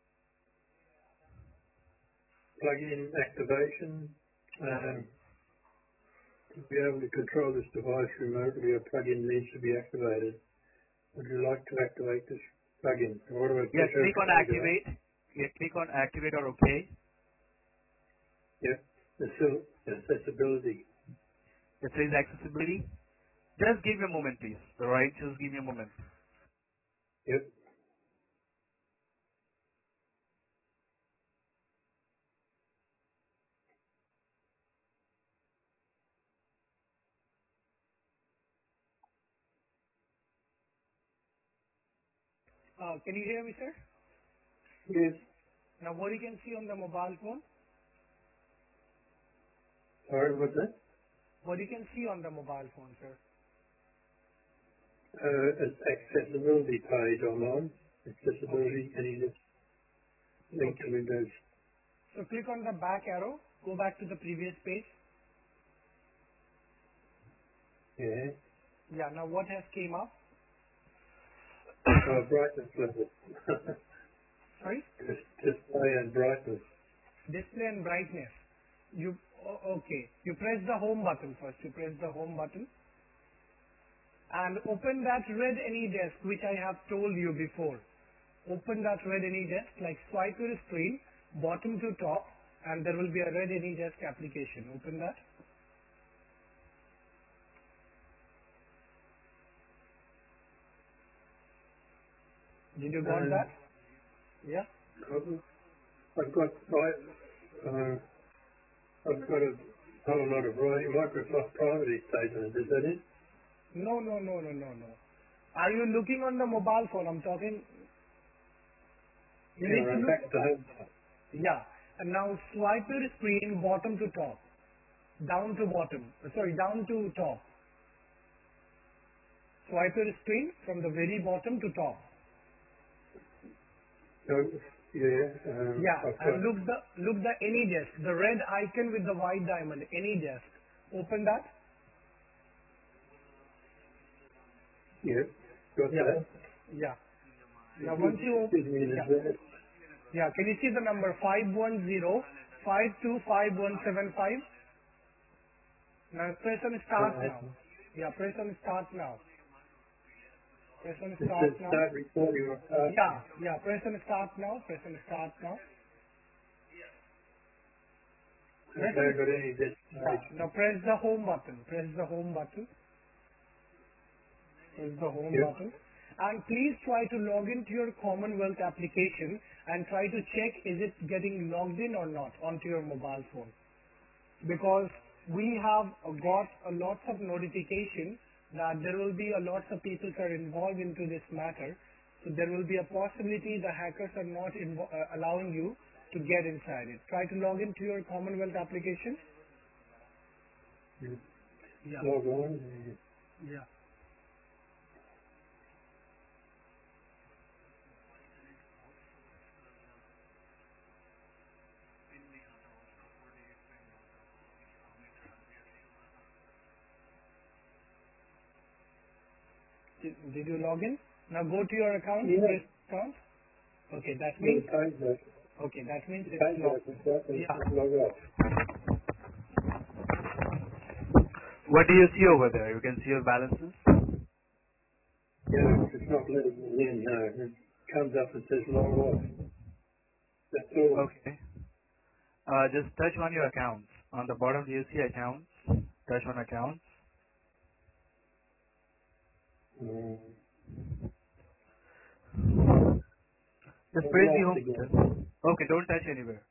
Plug-in activation. Um, to be able to control this device remotely, a plug-in needs to be activated. Would you like to activate this plug-in? What do I Yeah, push click on OK, do I? activate. Yeah, click on activate or OK. Yep. Accessibility. It says accessibility. Just give me a moment, please. Alright, just give me a moment. Yep. Can you hear me, sir? Yes. Now, what you can see on the mobile phone, Sorry, what's that? what you can see on the mobile phone, sir. It's accessibility page I'm on. Okay. Accessibility, and you just link to Okay. Windows. So click on the back arrow, go back to the previous page. Yeah. Yeah, now what has came up? Brightness level. Sorry? Display and brightness. Display and brightness. Okay. You press the home button first. You press the home button and open that red AnyDesk which I have told you before. Open that red AnyDesk, like swipe your screen, bottom to top, and there will be a red AnyDesk application. Open that. Did you got And that? Yeah. I've got a whole lot of Microsoft privacy statements. Is that it? No. Are you looking on the mobile phone? I'm talking. You need to I'm look. back to home. Yeah. And now swipe your screen bottom to top. Down to bottom. Sorry, down to top. Swipe your screen from the very bottom to top. No, Yeah. I've And got, look the AnyDesk, the red icon with the white diamond. AnyDesk. Open that. got Yeah. that. Yeah. Now once you open. Give me an Yeah. address. Yeah. Can you see the number 510-525-175? Now press on start now. Yeah. Press on start now. Press on It start says now. start recording or start. Yeah. Press on start now. Press on start now. I haven't got any this page. Now press the home button. Press the home button. Press the home Yep. button. And please try to log into your Commonwealth application and try to check is it getting logged in or not onto your mobile phone. Because we have got a lots of notification that there will be a lots of people are involved into this matter. So there will be a possibility the hackers are not allowing you to get inside it. Try to log into your Commonwealth application. Yeah. Log on. Yeah. Did you log in? Now go to your account. Yeah. Press account. Okay, that Yeah, means the page open. The it's page logged. opens up and Yeah. log off. What do you see over there? You can see your balances. Yeah, it's not letting me in. No, it comes up and says log off. That's all. Okay. Just touch on your accounts. On the bottom, do you see accounts? Touch on accounts. Mm. Just I've press the lost home again. button. Okay, don't touch anywhere.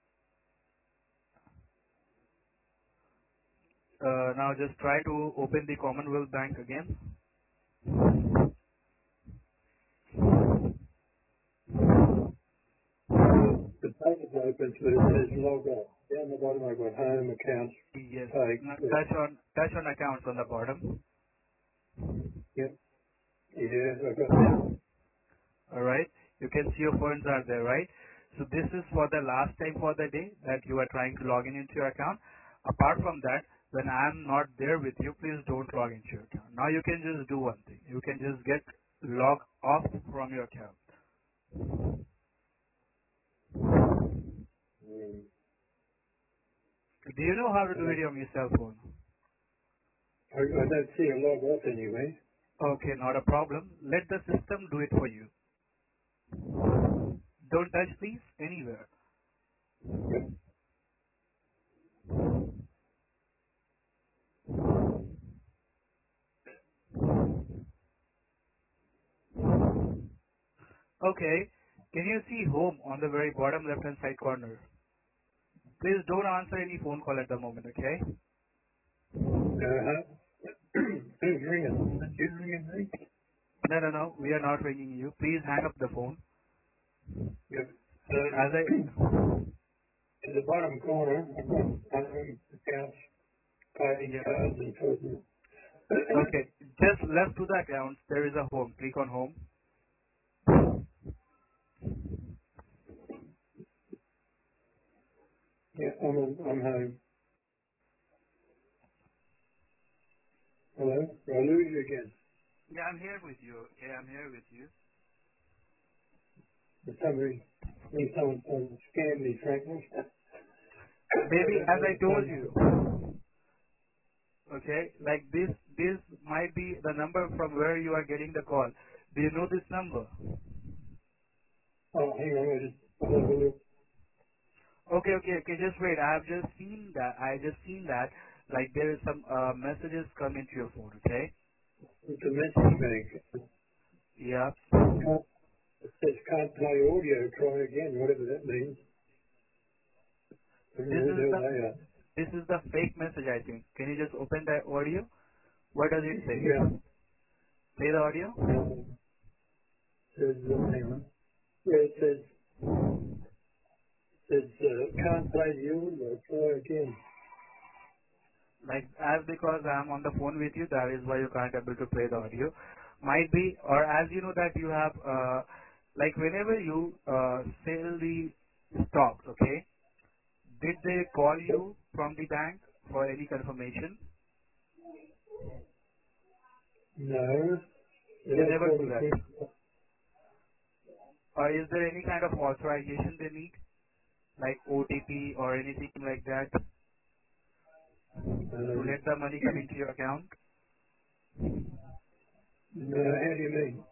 Now just try to open the Commonwealth Bank again. The page opens, but it says log off. Down the bottom, I've got home, accounts, Yes. pay. Now Yeah. touch on accounts on the bottom. Yep. Yeah, I've got that. All right. You can see your funds are there, right? So this is for the last time for the day that you are trying to log in into your account. Apart from that, when I am not there with you, please don't log into your account. Now you can just do one thing. You can just get log off from your account. Mm. Do you know how to do it on your cell phone? I don't see a log off anyway. Okay, not a problem. Let the system do it for you. Don't touch please anywhere. Yep. Okay. Can you see home on the very bottom left hand side corner? Please don't answer any phone call at the moment, okay? Uh-huh. Who's ringing? Is you ringing me? No. We are not ringing you. Please hang up the phone. Yep. As I In the bottom corner, I've got home, accounts, pay, yeah. cards, and total. Okay. Just left to the accounts, there is a home. Click on home. Yeah, I'm home. Hello? I lose you again. Yeah, I'm here with you. Okay, I'm here with you. For someone trying to scam me, frankly. I Maybe don't as know I the told phone. you. Okay, like this might be the number from where you are getting the call. Do you know this number? Oh, hang on, I'll have a look. Okay. Just wait. I have just seen that. Like there is some messages come into your phone. Okay. It's a message bank. Yeah. Can't, it says can't play audio, try again, whatever that means. Who This is who the they are? this is the fake message, I think. Can you just open the audio? What does it say? Yeah. Play the audio. Says, hang on. Yeah, it says, can't play the audio. Try again. Like as because I'm on the phone with you, that is why you can't able to play the audio. Might be, or as you know that you have, like whenever you sell the stocks, okay? Did they call you from the bank for any confirmation? No, they They don't never call do me that. quick. Or is there any kind of authorization they need, like OTP or anything like that, to Um, let the money come into your account? no, how do you mean?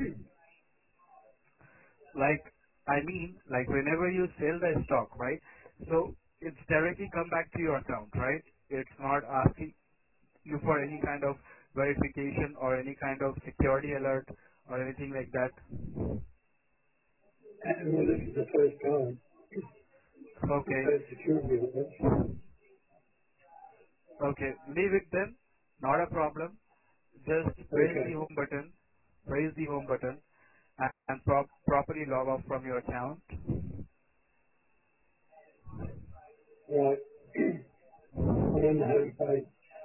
Like, I mean, like whenever you sell the stock, right? So it's directly come back to your account, right? It's not asking you for any kind of verification or any kind of security alert or anything like that. Well, this is the first time. I've Okay, had security alerts. okay, leave it then. Not a problem. Just press Okay, the home button, press the home button, and properly log off from your account. right. I'm on the home page.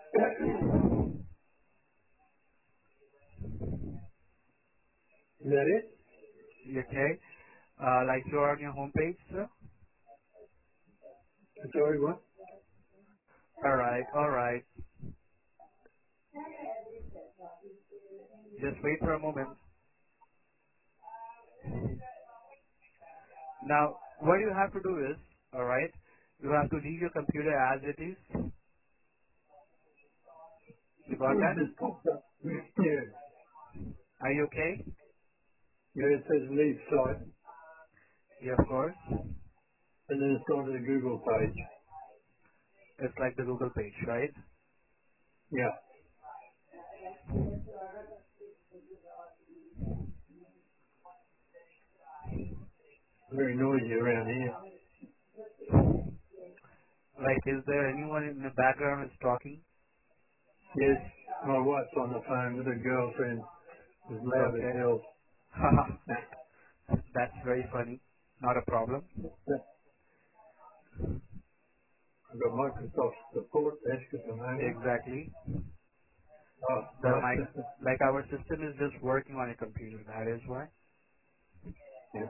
Is that it? Okay, like you're on your home page, sir. Sorry, what? All right, all right. Just wait for a moment. Now, what you have to do is, all right, you have to leave your computer as it is. You got that? It popped up. Yeah. Are you okay? Yeah, it says leave site, Yeah, of course. and then it's gone to the Google page. It's like the Google page, right? Yeah. Very noisy around here. Like, is there anyone in the background who's talking? Yes, my wife's on the phone with her girlfriend. It's loud as Okay. hell. That's very funny. Not a problem. I've got Microsoft support desk at the moment. Exactly. Oh, The right. mic, like our system is just working on a computer. That is why. Yeah.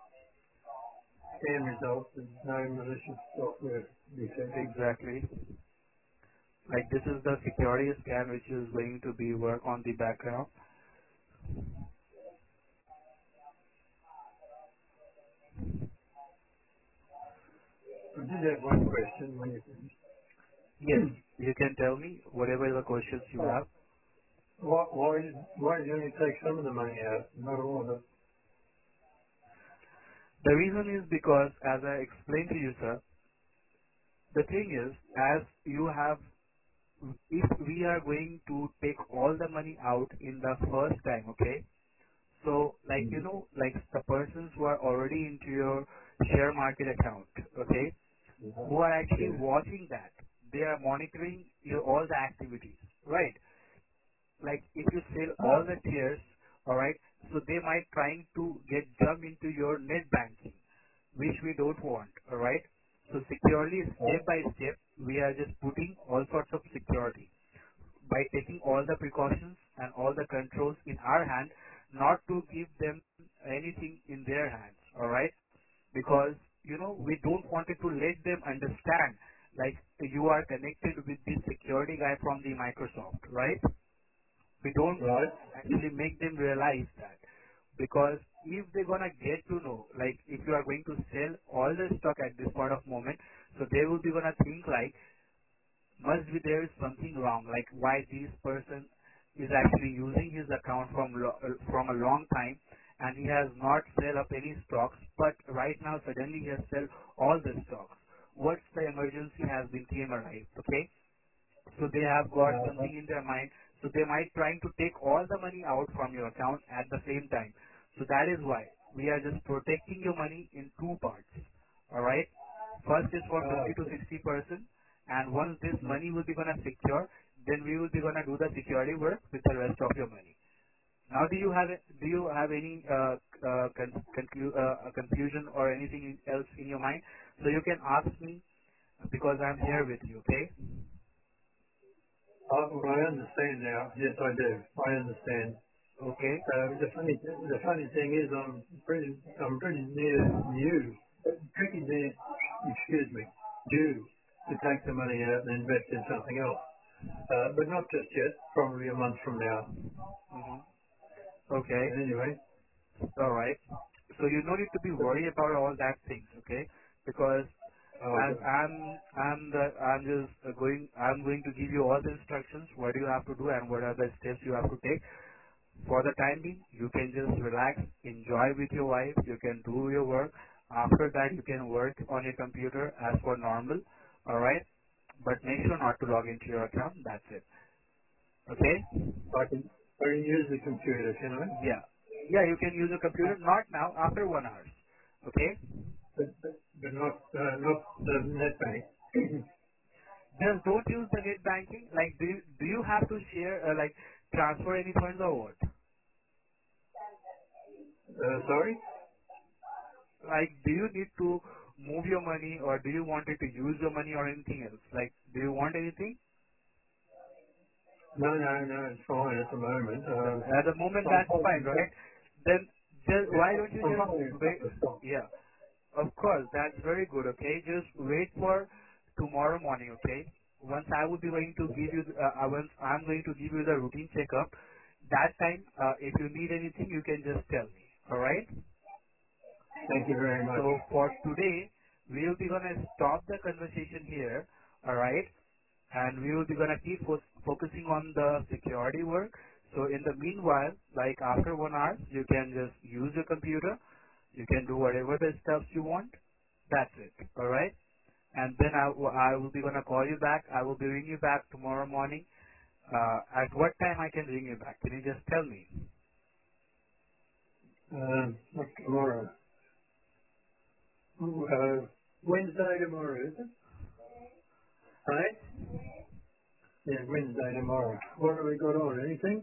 Scan results and no malicious software detected. Exactly. Like this is the security scan which is going to be work on the background. I did have one question when you Yes, you can tell me whatever the questions you oh, have. why did you only take some of the money out, not all of it? The reason is because, as I explained to you, sir, the thing is, as you have, if we are going to take all the money out in the first time, okay? So, like, Mm-hmm. like the persons who are already into your share market account, okay, Yeah. who are actually Yeah. watching that, they are monitoring your all the activities, right? Like if you sell all the shares, all right, so they might trying to get jump into your net banking, which we don't want, all right. So securely, Right. step by step, we are just putting all sorts of security by taking all the precautions and all the controls in our hand, not to give them anything in their hands, all right? Because we don't want it to let them understand like you are connected with this security guy from the Microsoft, right? We don't Right. actually make them realize that, because if they're gonna get to know, like if you are going to sell all the stock at this point of moment, so they will be gonna think like must be there is something wrong, like why this person is actually using his account from a long time and he has not sell up any stocks, but right now suddenly he has sell all the stocks. What's the emergency has been came arrived, okay? So they have got Uh-huh. something in their mind, so they might trying to take all the money out from your account at the same time. So that is why we are just protecting your money in two parts. All right. First is for 50 to 60%, and once this money will be gonna secure, then we will be gonna do the security work with the rest of your money. Now, do you have any confusion or anything else in your mind? So you can ask me because I'm here with you. Okay? Well, I understand now. Yes, I do. I understand. Okay. The funny thing is, I'm pretty near you, pretty near, excuse me, due to take the money out and invest in something else. But not just yet. Probably a month from now. hmm Okay. Anyway. All right. So you no need to be worried about all that things. Okay? Because Oh, as good. I'm going to give you all the instructions. What you have to do and what are the steps you have to take. For the time being, you can just relax, enjoy with your wife, you can do your work. After that, you can work on your computer as per normal, alright? But make sure not to log into your account, that's it. Okay? I can use the computer, can I? Yeah. Yeah, you can use a computer, not now, after 1 hour. Okay? But not the net bank. Just don't use the net banking. Like, do you have to share, transfer any funds or what? Sorry? Like, do you need to move your money or do you want it to use your money or anything else? Like, do you want anything? No, it's fine at the moment. At the moment, I'm that's fine, holding, right? Then just, why don't you I'm just holding a wait? couple of stocks. Yeah, of course, that's very good, okay? Just wait for tomorrow morning, okay? Once I will be going to give you, once I'm going to give you the routine checkup, that time, if you need anything, you can just tell me, alright? Thank you very much. So for today, we will be gonna stop the conversation here, alright? And we will be gonna keep focusing on the security work. So in the meanwhile, like after 1 hour, you can just use your computer. You can do whatever the stuff you want. That's it, alright? And then I will be gonna call you back. I will be ringing you back tomorrow morning. At what time I can ring you back? Can you just tell me? What's tomorrow? Wednesday tomorrow, is it? Right? Yeah, Wednesday tomorrow. What have we got on? Anything?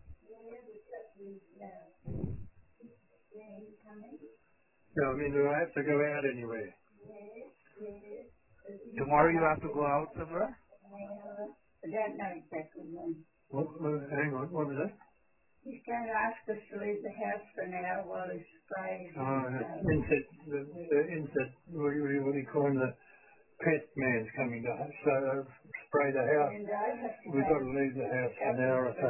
No, I mean, do I have to go out anywhere? Tomorrow you have to go out somewhere? Hang on, what was that? Inset, the inset, what do you call him, the pest man's coming to spray the house. We've got to leave the house for an hour or so.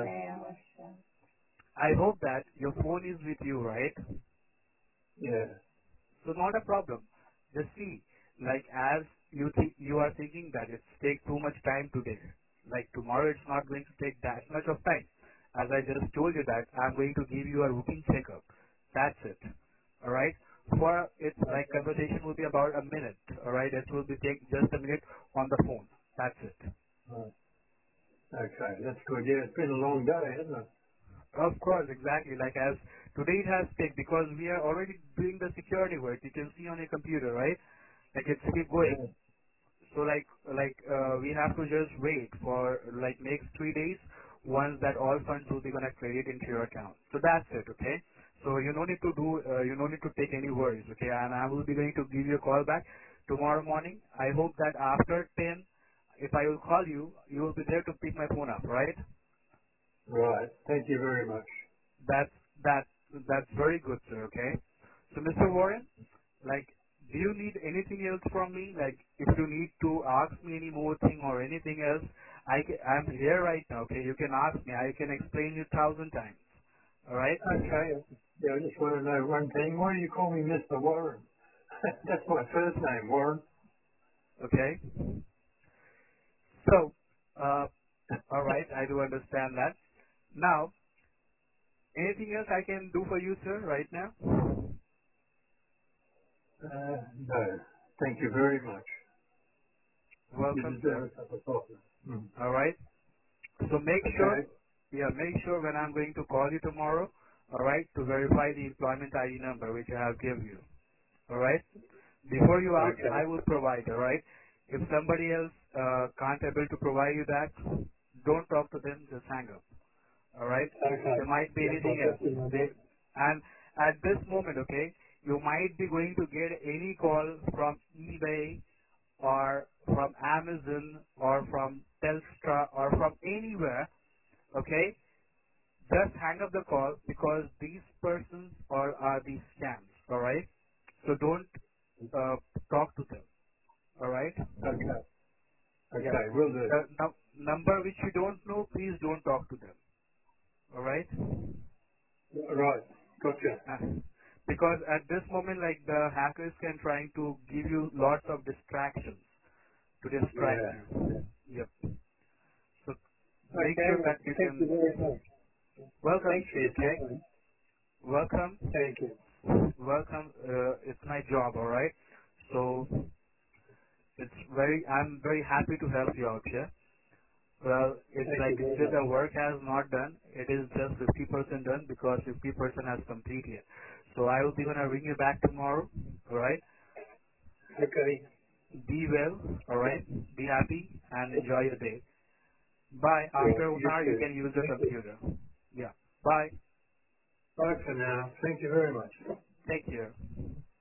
I hope that your phone is with you, right? Yeah. So not a problem. Just see, like as you are thinking that it's take too much time today. Like tomorrow it's not going to take that much of time. As I just told you that I'm going to give you a routine checkup. That's it. Alright? For it's like conversation will be about a minute. Alright? It will be take just a minute on the phone. That's it. Right. Okay, that's good. Yeah, it's been a long day, hasn't it? Of course, exactly. Like as today it has take because we are already doing the security work. You can see on your computer, right? Like it's keep going. Yeah. So we have to just wait for like next 3 days once that all funds will be gonna credit into your account. So that's it, okay? So you no need to you no need to take any worries, okay? And I will be going to give you a call back tomorrow morning. I hope that after 10, if I will call you, you will be there to pick my phone up, right? Right. Thank you very much. That's that that's very good, sir. Okay. So, Mr. Warren, like, do you need anything else from me? Like, if you need to ask me any more thing or anything else, I'm here right now. Okay, you can ask me. I can explain you 1,000 times. All right. Okay. Yeah, I just want to know one thing. Why do you call me Mr. Warren? That's my first name, Warren. Okay. So, all right. I do understand that. Now, anything else I can do for you, sir, right now? No. Thank you very much. You Welcome, deserve sir. a cup of coffee. Mm. All right. So Okay. make sure when I'm going to call you tomorrow, alright, to verify the employment ID number which I have given you. Alright? Before you ask, Okay. I will provide, alright? If somebody else can't able to provide you that, don't talk to them, just hang up. Alright? Okay. There might be Yep, anything I'll else. definitely. And at this moment, okay, you might be going to get any call from eBay or from Amazon or from Telstra or from anywhere, okay? Just hang up the call because these persons are these scams, alright? So don't uh, talk to them, alright? Okay. Yep. Okay, will do. The number which you don't know, please don't talk to them, alright? Right. Gotcha. Because at this moment, like the hackers can trying to give you lots of distractions to distract Yeah. you. Yep. So make Okay. sure Well, that you thank you can very much. welcome. Thanks for your Okay. time. Welcome. Thank you. Welcome. It's my job. All right. So I'm very happy to help you out here. Well, it's Thank like you very still much. the work has not done. It is just 50% done because 50% has completed. So I will be gonna ring you back tomorrow. All right. Okay. Be well. All right. Be happy and enjoy your day. Bye. Right. After 1 You hour, you too. can use the Thank you. computer. Yeah. Bye. Bye for now. Thank you very much. Take care.